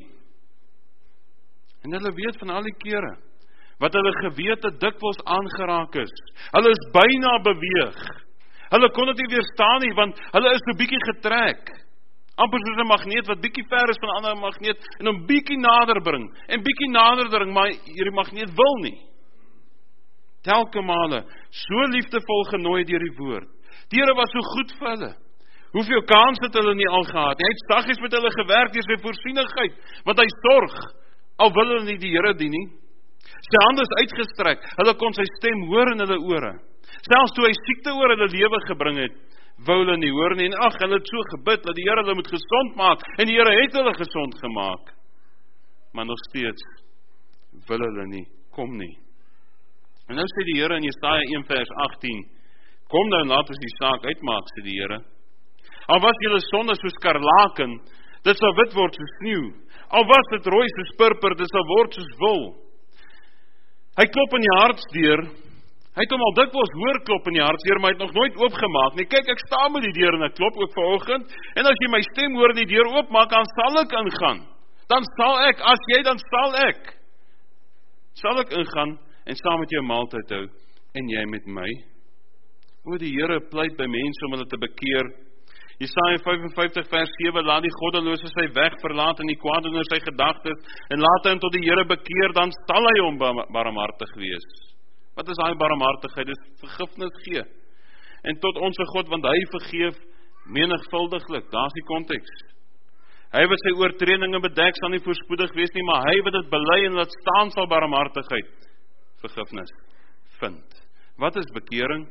En hulle weet van al die kere wat hulle gewete dikwels aangeraak is. Hulle is byna beweeg. Hulle kon dit nie weerstaan nie, want hulle is so bietjie getrek. Amper soos 'n magneet wat bietjie ver is van 'n ander magneet en hom bietjie nader bring en bietjie nader bring, maar hierdie magneet wil nie. Telke male so liefdevol genooi deur die woord. Die Here was so goed vir hulle. Hoeveel kans het hulle nie al gehad? Hy het saggies met hulle gewerk deur sy voorsienigheid, want hy sorg, al wil hulle nie die Here dien nie. Sy hande is uitgestrek, hulle kon sy stem hoor in hulle ore. Selfs toe hy siekte oor hulle lewe gebring het, wou hulle nie hoor nie, en ag, hulle het so gebid, dat die Here hulle moet gesond maak, en die Here het hulle gesond gemaak. Maar nog steeds wil hulle nie, kom nie. En nou sê die Here in Jesaja een vers agttien, kom nou en laat ons die saak uitmaak, sê die Here. Al was julle sonde soos skarlaken, dit sal wit word soos sneeu. Al was dit rooi soos purper, dit sal word soos wol. Hy klop in die hartsdeur. Hy het hom al dikwels hoor klop in die hartsdeur, maar hy het nog nooit oopgemaak nie. Kyk, ek staan by die deur en ek klop ook vanoggend. En as jy my stem hoor en die deur oopmaak, dan sal ek ingaan. Dan sal ek, as jy, dan sal ek. Sal ek ingaan en saam met jou maaltyd hou, en jy met my. O, die Here pleit by mense om hulle te bekeer. Jesaja vyf en vyftig vers sewe, laat die goddelose sy weg verlaat en die kwaadoener sy gedagtes, en laat hy hom tot die Here bekeer, dan sal hy hom barmhartig wees. Wat is daai barmhartigheid? Dis vergifnis gee. En tot onze God, want hy vergeef menigvuldiglik, daar is die konteks. Hy wat sy oortredinge bedek, sal nie voorspoedig wees nie, maar hy wat dit bely en laat staan, sal barmhartigheid, vergifnis, vind. Wat is bekering?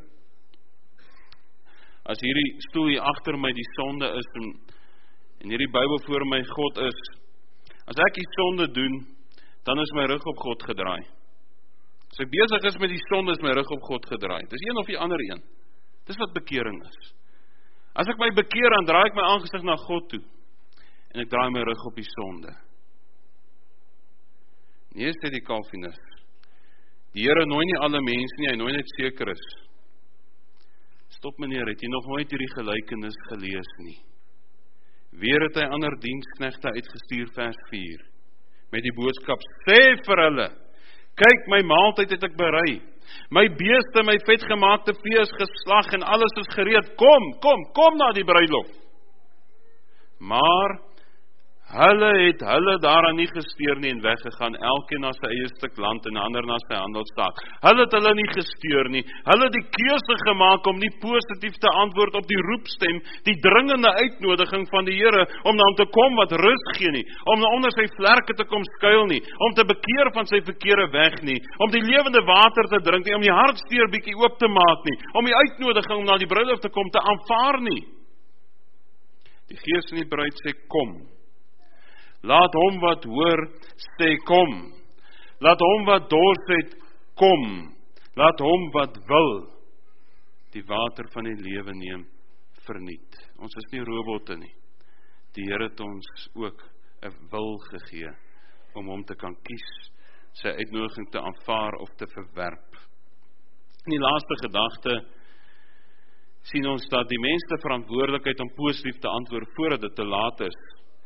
As hierdie stoel hier agter my die sonde is, en, en hierdie Bybel voor my God is, as ek die sonde doen, dan is my rug op God gedraai. As ek besig is met die sonde, is my rug op God gedraai. Dis een of die ander een. Dis wat bekering is. As ek my bekeer, dan draai ek my aangesig na God toe, en ek draai my rug op die sonde. Nee, sê die Calvinist, die Here nooi nie alle mense nie, hy nooi net sekeres. Stop meneer, het jy nog nooit hierdie gelykenis gelees nie? Weer het hy ander diensknegte uitgestuur, vers vier, met die boodskap, sê vir hulle, kyk, my maaltyd het ek berei, my beeste, my vetgemaakte vee is geslag, en alles is gereed, kom, kom, kom na die bruilof. Maar, hulle het hulle daaraan nie gesteer nie en weggegaan, elkeen na sy eie stuk land en ander na sy handelsstaak. Hulle het hulle nie gesteer nie. Hulle het die keuse gemaak om nie positief te antwoord op die roepstem, die dringende uitnodiging van die Here, om na hom te kom wat rus gee nie, om onder sy vlerke te kom skuil nie, om te bekeer van sy verkeerde weg nie, om die lewende water te drink nie, om die hartsteer bietjie oop te maak nie, om die uitnodiging om na die bruilof te kom te aanvaar nie. Die Gees in die bruid sê, kom. Laat hom wat hoor, sê kom. Laat hom wat dors het, kom. Laat hom wat wil, die water van die lewe neem, verniet. Ons is nie robotte nie. Die Here het ons ook 'n wil gegee om hom te kan kies, sy uitnodiging te aanvaar of te verwerp. In die laaste gedagte sien ons dat die mens die verantwoordelikheid om positief te antwoord voordat dit te laat is.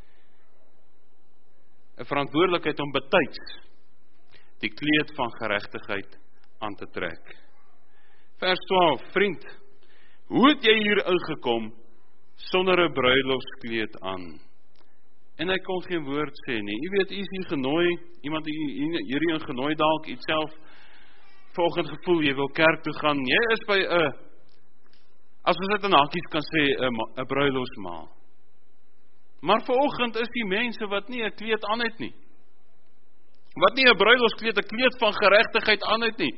'n Verantwoordelikheid om betyds die kleed van geregtigheid aan te trek. Vers twaalf, vriend, hoe het jy hier ingekom sonder 'n bruilofskleed aan? En hy kon geen woord sê nie. Jy weet, jy is hier genooi, iemand hierin genooi dalk, iets self volgende gevoel, jy wil kerk toe gaan, jy is by 'n, as ons dit in hakies kan sê, 'n bruilofsmaal. Maar vanoggend is die mense wat nie 'n kleed aan het nie. Wat nie 'n bruilofskleed, 'n kleed van geregtigheid aan het nie.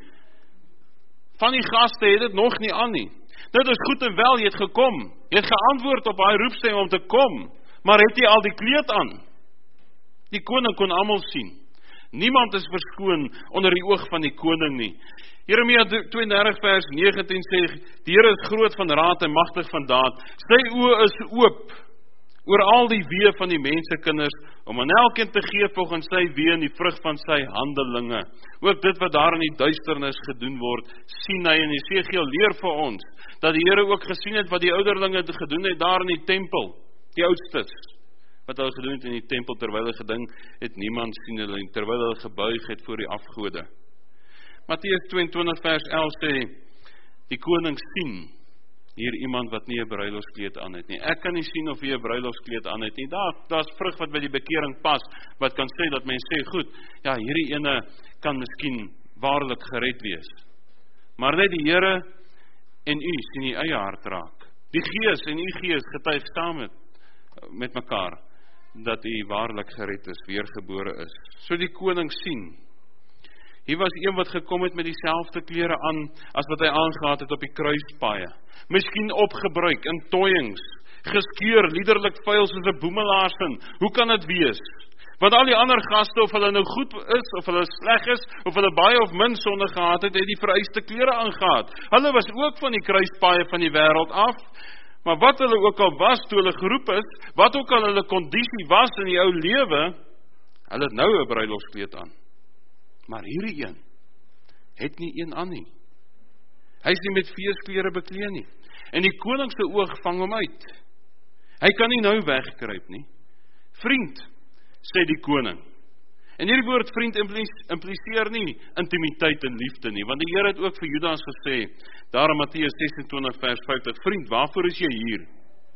Van die gaste het dit nog nie aan nie. Dit is goed en wel, jy het gekom. Jy het geantwoord op daai roepstem om te kom. Maar het jy al die kleed aan? Die koning kon almal sien. Niemand is verskoon onder die oog van die koning nie. Jeremia twee en dertig vers negentien sê, die Here is groot van raad en magtig van daad. Sy oë is oop oor al die weë van die mensekinders, om aan elkeen te gee volgens sy weë en die vrug van sy handelinge. Ook dit wat daar in die duisternis gedoen word, sien hy in Jesegiel leer vir ons, dat die Here ook gesien het wat die ouderlinge gedoen het daar in die tempel, die oudstes, wat hulle gedoen het in die tempel, terwyl hulle gedink het niemand sien hulle, terwyl hulle gebuig het voor die afgode. Matteus twee en twintig vers elf sê, die koning sien hier iemand wat nie 'n bruilofskleed aan het nie. Ek kan nie sien of hy 'n bruilofskleed aan het nie. Daar, daar's vrug wat by die bekering pas, wat kan sê dat mens sê, goed, ja, hierdie ene kan miskien waarlik gered wees. Maar net die Here en u sien die eie hart raak. Die Gees en u Gees getuig saam met, met mekaar, dat u waarlik gered is, weergebore is. So die koning sien. Hier was een wat gekom het met dieselfde klere aan, as wat hy aangehad het op die kruispaaie. Miskien opgebruik, in tooiings, geskeur, liderlik vuil soos 'n boemelaarsin. Hoe kan dit wees? Want al die ander gaste, of hulle nou goed is, of hulle sleg is, of hulle baie of min sonde gehad het, het die vereiste klere aangehad. Hulle was ook van die kruispaaie van die wêreld af, maar wat hulle ook al was, toe hulle geroep is, wat ook al hulle kondisie was in die ou lewe, hulle het nou 'n bruilofskleed aan. Maar hierdie een, het nie een aan nie. Hy is nie met feesklere bekleed nie. En die koning se oog vang hom uit. Hy kan nie nou wegkruip nie. Vriend, sê die koning. En hierdie woord vriend impliseer nie intimiteit en liefde nie, want die Here het ook vir Judas gesê, daar in Matteus ses en twintig vers vyftig, vriend, waarvoor is jy hier?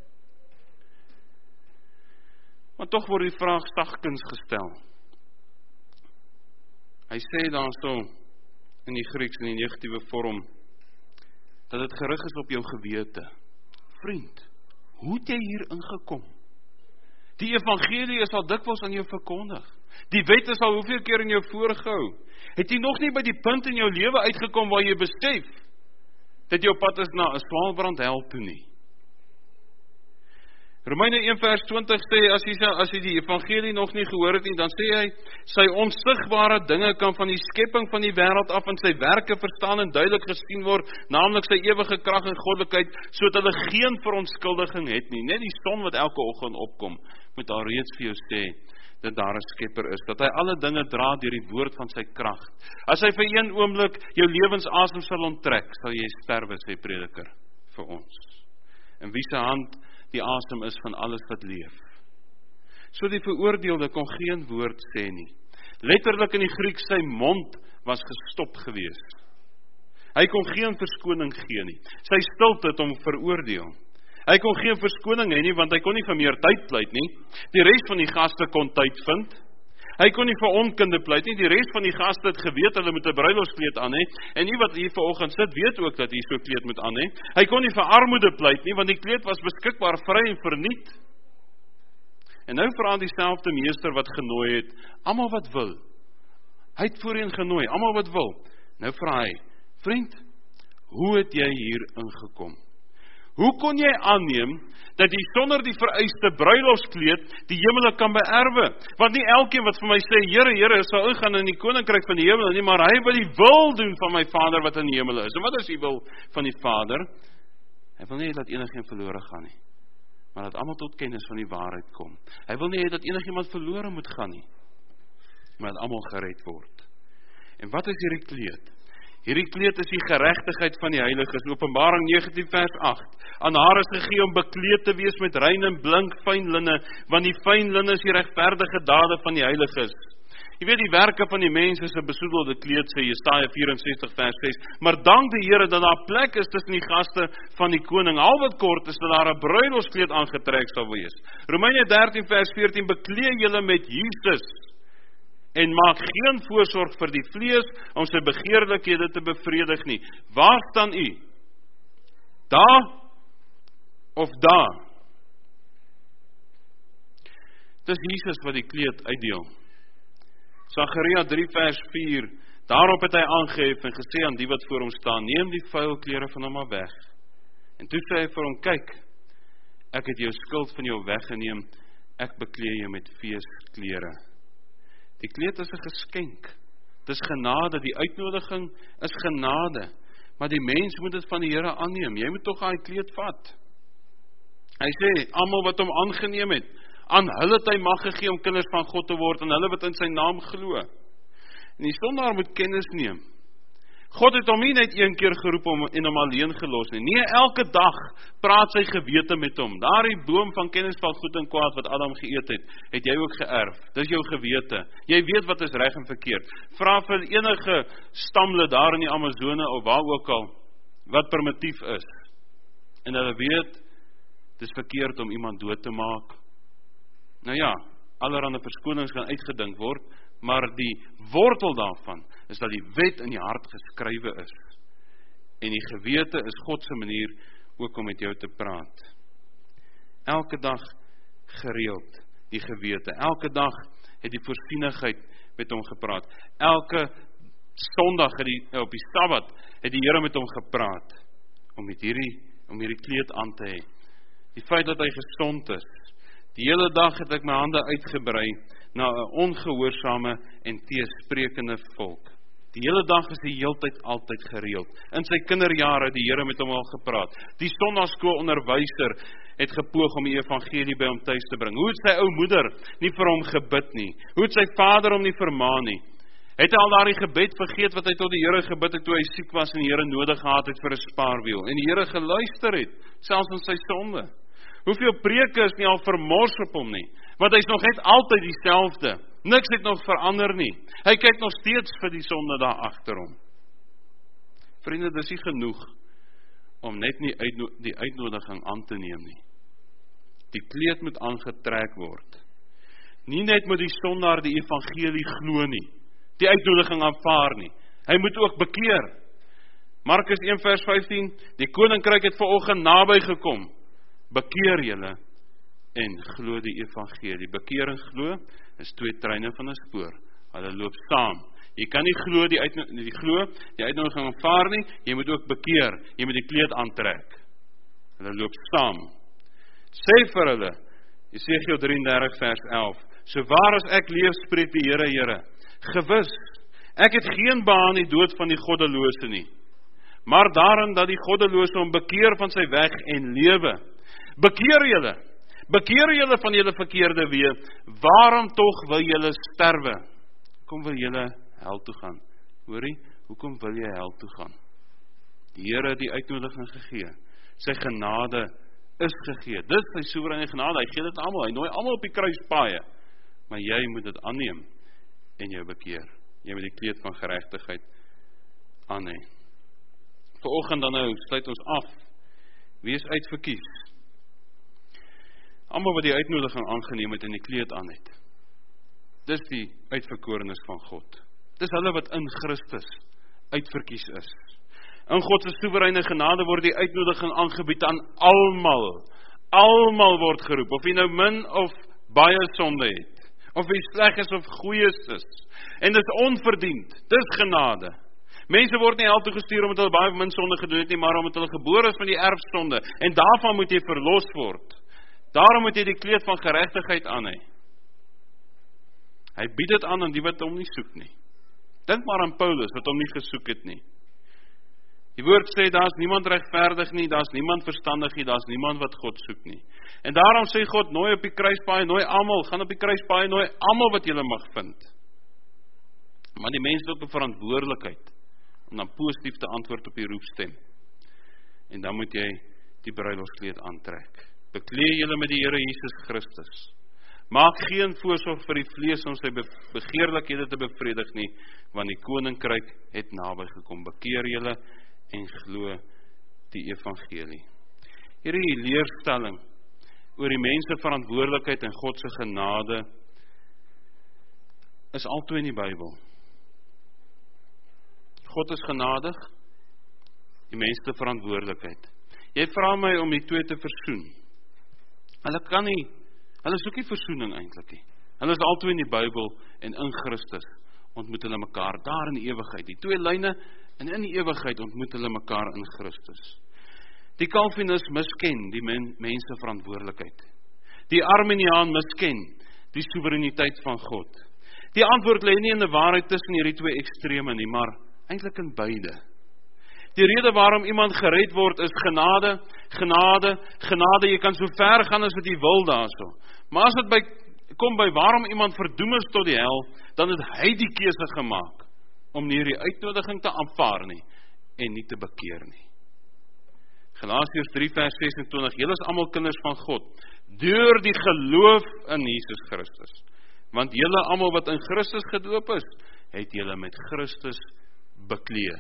Maar tog word die vraag sagkens gestel. Hy sê dan so, in die Grieks, in die negatiewe vorm, dat het gerig is op jou gewete. Vriend, hoe het jy hier ingekom? Die evangelie is al dikwels aan jou verkondig. Die wet is al hoeveel keer in jou voorgehou. Het jy nog nie by die punt in jou lewe uitgekom waar jy besef, dat jou pad is na 'n swaalbrand hel toe nie? Romeine een vers twintig sê, as jy, as jy die evangelie nog nie gehoor het nie, dan sê hy, sy onsigbare dinge kan van die skepping van die wêreld af in sy werke verstaan en duidelik gesien word, naamlik sy ewige krag en goddelikheid, sodat hulle geen verontskuldiging het nie. Net die son wat elke oggend opkom, moet daar reeds vir jou sê, dat daar 'n skepper is, dat hy alle dinge dra deur die woord van sy krag. As hy vir een oomblik jou lewensasem sal onttrek, sal jy sterwe, sê Prediker vir ons. In wie se hand die asem is van alles wat leef. So die veroordeelde kon geen woord sê nie. Letterlik in die Grieks, sy mond was gestop gewees. Hy kon geen verskoning gee nie. Sy stilte het hom veroordeel. Hy kon geen verskoning hê nie, want hy kon nie vir meer tyd pleit nie. Die res van die gaste kon tyd vind. Hy kon nie vir onkunde pleit nie. Die res van die gaste het geweet hulle moet 'n bruilofskleed aan hê. En nie wat hier vanoggend sit, weet ook dat hy so 'n kleed moet aan hê. Hy kon nie vir armoede pleit nie, want die kleed was beskikbaar vry en verniet. En nou vra dieselfde meester wat genooi het, almal wat wil. Hy het voorheen genooi, almal wat wil. Nou vra hy, vriend, hoe het jy hier ingekom? Hoe kon jy aanneem dat jy sonder die vereiste bruilofskleed die hemele kan beerwe? Want nie elkeen wat vir my sê, Here, Here, sal ingaan in die koninkryk van die hemel nie, maar hy wil die wil doen van my Vader wat in die hemel is. En wat is die wil van die Vader? Hy wil nie dat enigeen verlore gaan nie, maar dat almal tot kennis van die waarheid kom. Hy wil nie hê dat enigiemand verlore moet gaan nie, maar dat almal gered word. En wat is hierdie kleed? Hierdie kleed is die geregtigheid van die heiliges. Openbaring negentien vers agt. Aan haar is gegee om bekleed te wees met rein en blink fyn linne, want die fyn linne is die regverdige dade van die heiliges. Jy weet, die werke van die mens is 'n besoedelde kleed, sê Jesaja vyf-en-sestig vers ses. Maar dank die Here dat daar plek is tussen die gaste van die koning. Al wat kort is dat daar 'n bruiloftskleed aangetrek sal wees. Romeine dertien vers veertien, beklee julle met Jesus en maak geen voorsorg vir die vlees om sy begeerlikhede te bevredig nie. Waar staan u? Daar of daar? Dis Jesus wat die kleed uitdeel. Sagaria drie vers vier, daarop het hy aangehef en gesê aan die wat voor hom staan, neem die vuil klere van hom maar weg. En toe sê hy vir hom, kyk, ek het jou skuld van jou weggeneem, ek beklee jou met feesklere. Die kleed is 'n geskenk, dit is genade, die uitnodiging is genade, maar die mens moet dit van die Here aanneem, jy moet tog daai kleed vat. Hy sê, almal wat hom aangeneem het, aan hulle het hy mag gegee om kinders van God te word, en hulle wat in sy naam glo. En die sondaar moet kennis neem. God het hom nie net een keer geroep om, en hom alleen gelos nie. Nee, elke dag praat sy gewete met hom. Daardie boom van kennis van goed en kwaad wat Adam geëet het, het jy ook geërf. Dis jou gewete. Jy weet wat is reg en verkeerd. Vra vir enige stamlid daar in die Amazone of waar ook al, wat primitief is. En hulle weet, dit is verkeerd om iemand dood te maak. Nou ja, allerhande verskonings kan uitgedink word, maar die wortel daarvan is dat die wet in die hart geskrywe is. En die gewete is God se manier ook om met jou te praat. Elke dag gereeld die gewete. Elke dag het die voorsienigheid met hom gepraat. Elke Sondag het die, op die Sabbat het die Here met hom gepraat om met hierdie om hierdie kleed aan te hê. Die feit dat hy gesond is. Die hele dag het ek my hande uitgebrei na 'n ongehoorsame en teesprekende volk. Die hele dag is die heeltyd altyd gereeld. In sy kinderjare het die Here met hom al gepraat. Die sonnaarskoolonderwyser het gepoog om die evangelie by hom tuis te bring. Hoe het sy ou moeder nie vir hom gebid nie? Hoe het sy vader hom nie vermaan nie? Het hy al daardie gebed vergeet wat hy tot die Here gebid het toe hy siek was en die Here nodig gehad het vir 'n spaarwiel? En die Here geluister het, selfs in sy sonde. Hoeveel preke is nie al vermors op hom nie, want hy is nog net altyd dieselfde, niks het nog verander nie, hy kyk nog steeds vir die sonde daar agter hom. Vriende, dis nie genoeg om net nie uitno die uitnodiging aan te neem nie. Die kleed moet aangetrek word. Nie net moet die sondaar die evangelie glo nie, die uitnodiging aanvaar nie, hy moet ook bekeer. Markus een vers vyftien, die koninkryk het vanoggend naby gekom. Bekeer julle en glo die evangelie. Bekeer en glo is twee treine van 'n spoor. Hulle loop saam. Jy kan nie glo die, uit, die, glo, die uitnodiging aanvaar nie, jy moet ook bekeer. Jy moet die kleed aantrek. Hulle loop saam. Sê vir hulle, Jesegiel drie en dertig vers elf, so waar as ek leef, spreek die Here, Here, gewis, ek het geen behaag in die dood van die goddelose nie, maar daarin dat die goddelose hom bekeer van sy weg en lewe. Bekeer julle, bekeer julle van julle verkeerde weë, waarom tog wil julle sterwe? Hoekom wil julle hel toe gaan? Hoorie, hoekom wil jy hel toe gaan? Die Here het die uitnodiging gegee, sy genade is gegee, dit is sy soewereine genade, hy gee dit almal, hy nooi almal op die kruispaaie, maar jy moet dit aanneem, en jou bekeer, jy moet die kleed van geregtigheid aanneem. Vanoggend dan nou, sluit ons af, wie is uitverkies? Almal wat die uitnodiging aangeneem het en die kleed aan het. Dis die uitverkorenes van God. Dis hulle wat in Christus uitverkies is. In God se soewereine genade word die uitnodiging aangebied aan almal. Almal word geroep, of jy nou min of baie sonde het, of jy sleg is of goeie is. En dis onverdiend, dis genade. Mense word nie hel toe gestuur omdat hulle baie min sonde gedoen het nie, maar omdat hulle gebore is van die erfsonde, en daarvan moet jy verlos word. Daarom moet jy die kleed van geregtigheid aan hê. Hy bied dit aan aan die wat hom nie soek nie. Dink maar aan Paulus, wat hom nie gesoek het nie. Die woord sê, daar is niemand regverdig nie, daar is niemand verstandig nie, daar is niemand wat God soek nie. En daarom sê God, nooi op die kruispaai, nooi almal, gaan op die kruispaai, nooi almal wat julle mag vind. Maar die mens het ook 'n verantwoordelikheid om dan positief te antwoord op die roepstem. En dan moet jy die bruilofskleed aantrek. Beklee julle met die Here Jesus Christus. Maak geen voorsorg vir die vlees om sy begeerlikhede te bevredig nie, want die koninkryk het naby gekom. Bekeer julle en glo die evangelie. Hierdie leerstelling oor die mense verantwoordelikheid en God se genade is altoe in die Bybel. God is genadig, die mense se verantwoordelikheid. Jy vra my om die twee te versoen. Hulle kan nie, hulle soek nie versoening eintlik nie. Hulle is altoe in die Bybel en in Christus ontmoet hulle mekaar daar in die ewigheid. Die twee lyne en in die ewigheid ontmoet hulle mekaar in Christus. Die Calvinis misken die men, mense verantwoordelikheid. Die Arminiaan misken die soewereiniteit van God. Die antwoord lê nie in die waarheid tussen hierdie twee extreme nie, maar eintlik in beide. Die rede waarom iemand gered word is genade, genade, genade. Jy kan so ver gaan as wat jy wil daarso. Maar as dit by kom by waarom iemand verdoem is tot die hel, dan het hy die keuse gemaak om nie die uitnodiging te aanvaar nie en nie te bekeer nie. Galasiërs drie vers sesentwintig, julle is almal kinders van God, deur die geloof in Jesus Christus. Want julle almal wat in Christus gedoop is, het julle met Christus beklee.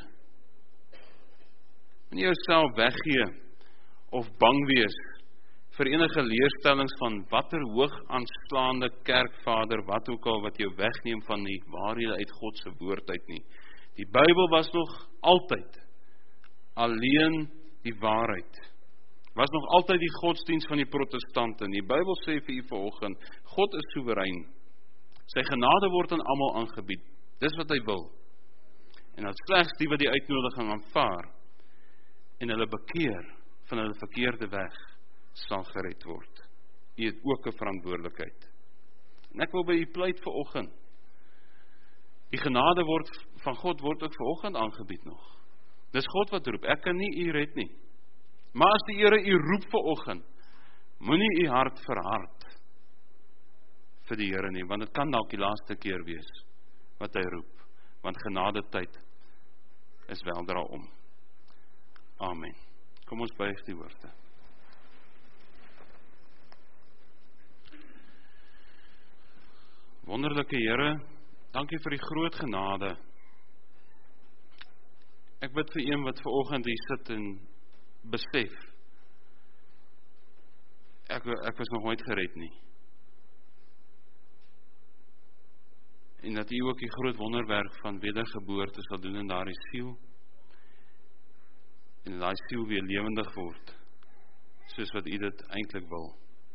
Nie jouself weggee of bang wees vir enige leerstellings van watter hoog aanslaande kerkvader, wat ook al wat jou wegneem van die waarhede uit God se woord uit nie. Die Bybel was nog altyd alleen die waarheid. Was nog altyd die godsdienst van die protestante. Die Bybel sê vir u vanoggend, God is soewerein. Sy genade word aan almal aangebied. Dis wat hy wil. En dat slegs die wat die uitnodiging aanvaar en hulle bekeer van hulle verkeerde weg sal gered word. U het ook 'n verantwoordelikheid. En ek wil by u pleit vanoggend. Die genade word van God word ook vanoggend aangebied nog. Dis God wat roep. Ek kan nie u red nie. Maar as die Here u roep vanoggend, moenie u hart verhard vir die Here nie, want dit kan dalk die laaste keer wees wat hy roep, want genade tyd is weldra om. Amen. Kom ons buig die woorde. Wonderlike Here, dankie vir die groot genade. Ek bid vir een wat vanoggend hier sit en besef, ek, ek was nog nooit gered nie. En dat u ook die groot wonderwerk van wedergeboorte sal doen in daardie siel, en dat die siel weer lewendig word, soos wat u dit eintlik wil.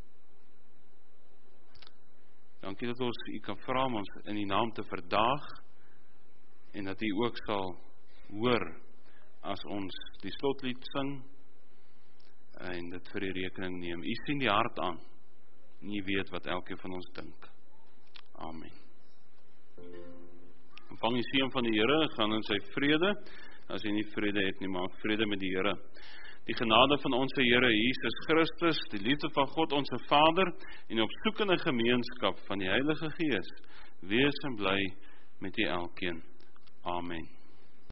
Dankie dat ons u kan vra om ons in die naam te verdaag, en dat u ook sal hoor, as ons die slotlied sing, en dit vir die rekening neem. U sien die hart aan, en u weet wat elke van ons dink. Amen. Ontvang die seën van die Here, gaan in sy vrede, as jy nie vrede het nie, maar vrede met die Here. Die genade van ons Here Jesus Christus, die liefde van God ons Vader, en opsoekende gemeenskap van die Heilige Gees, wees en bly met die elkeen. Amen.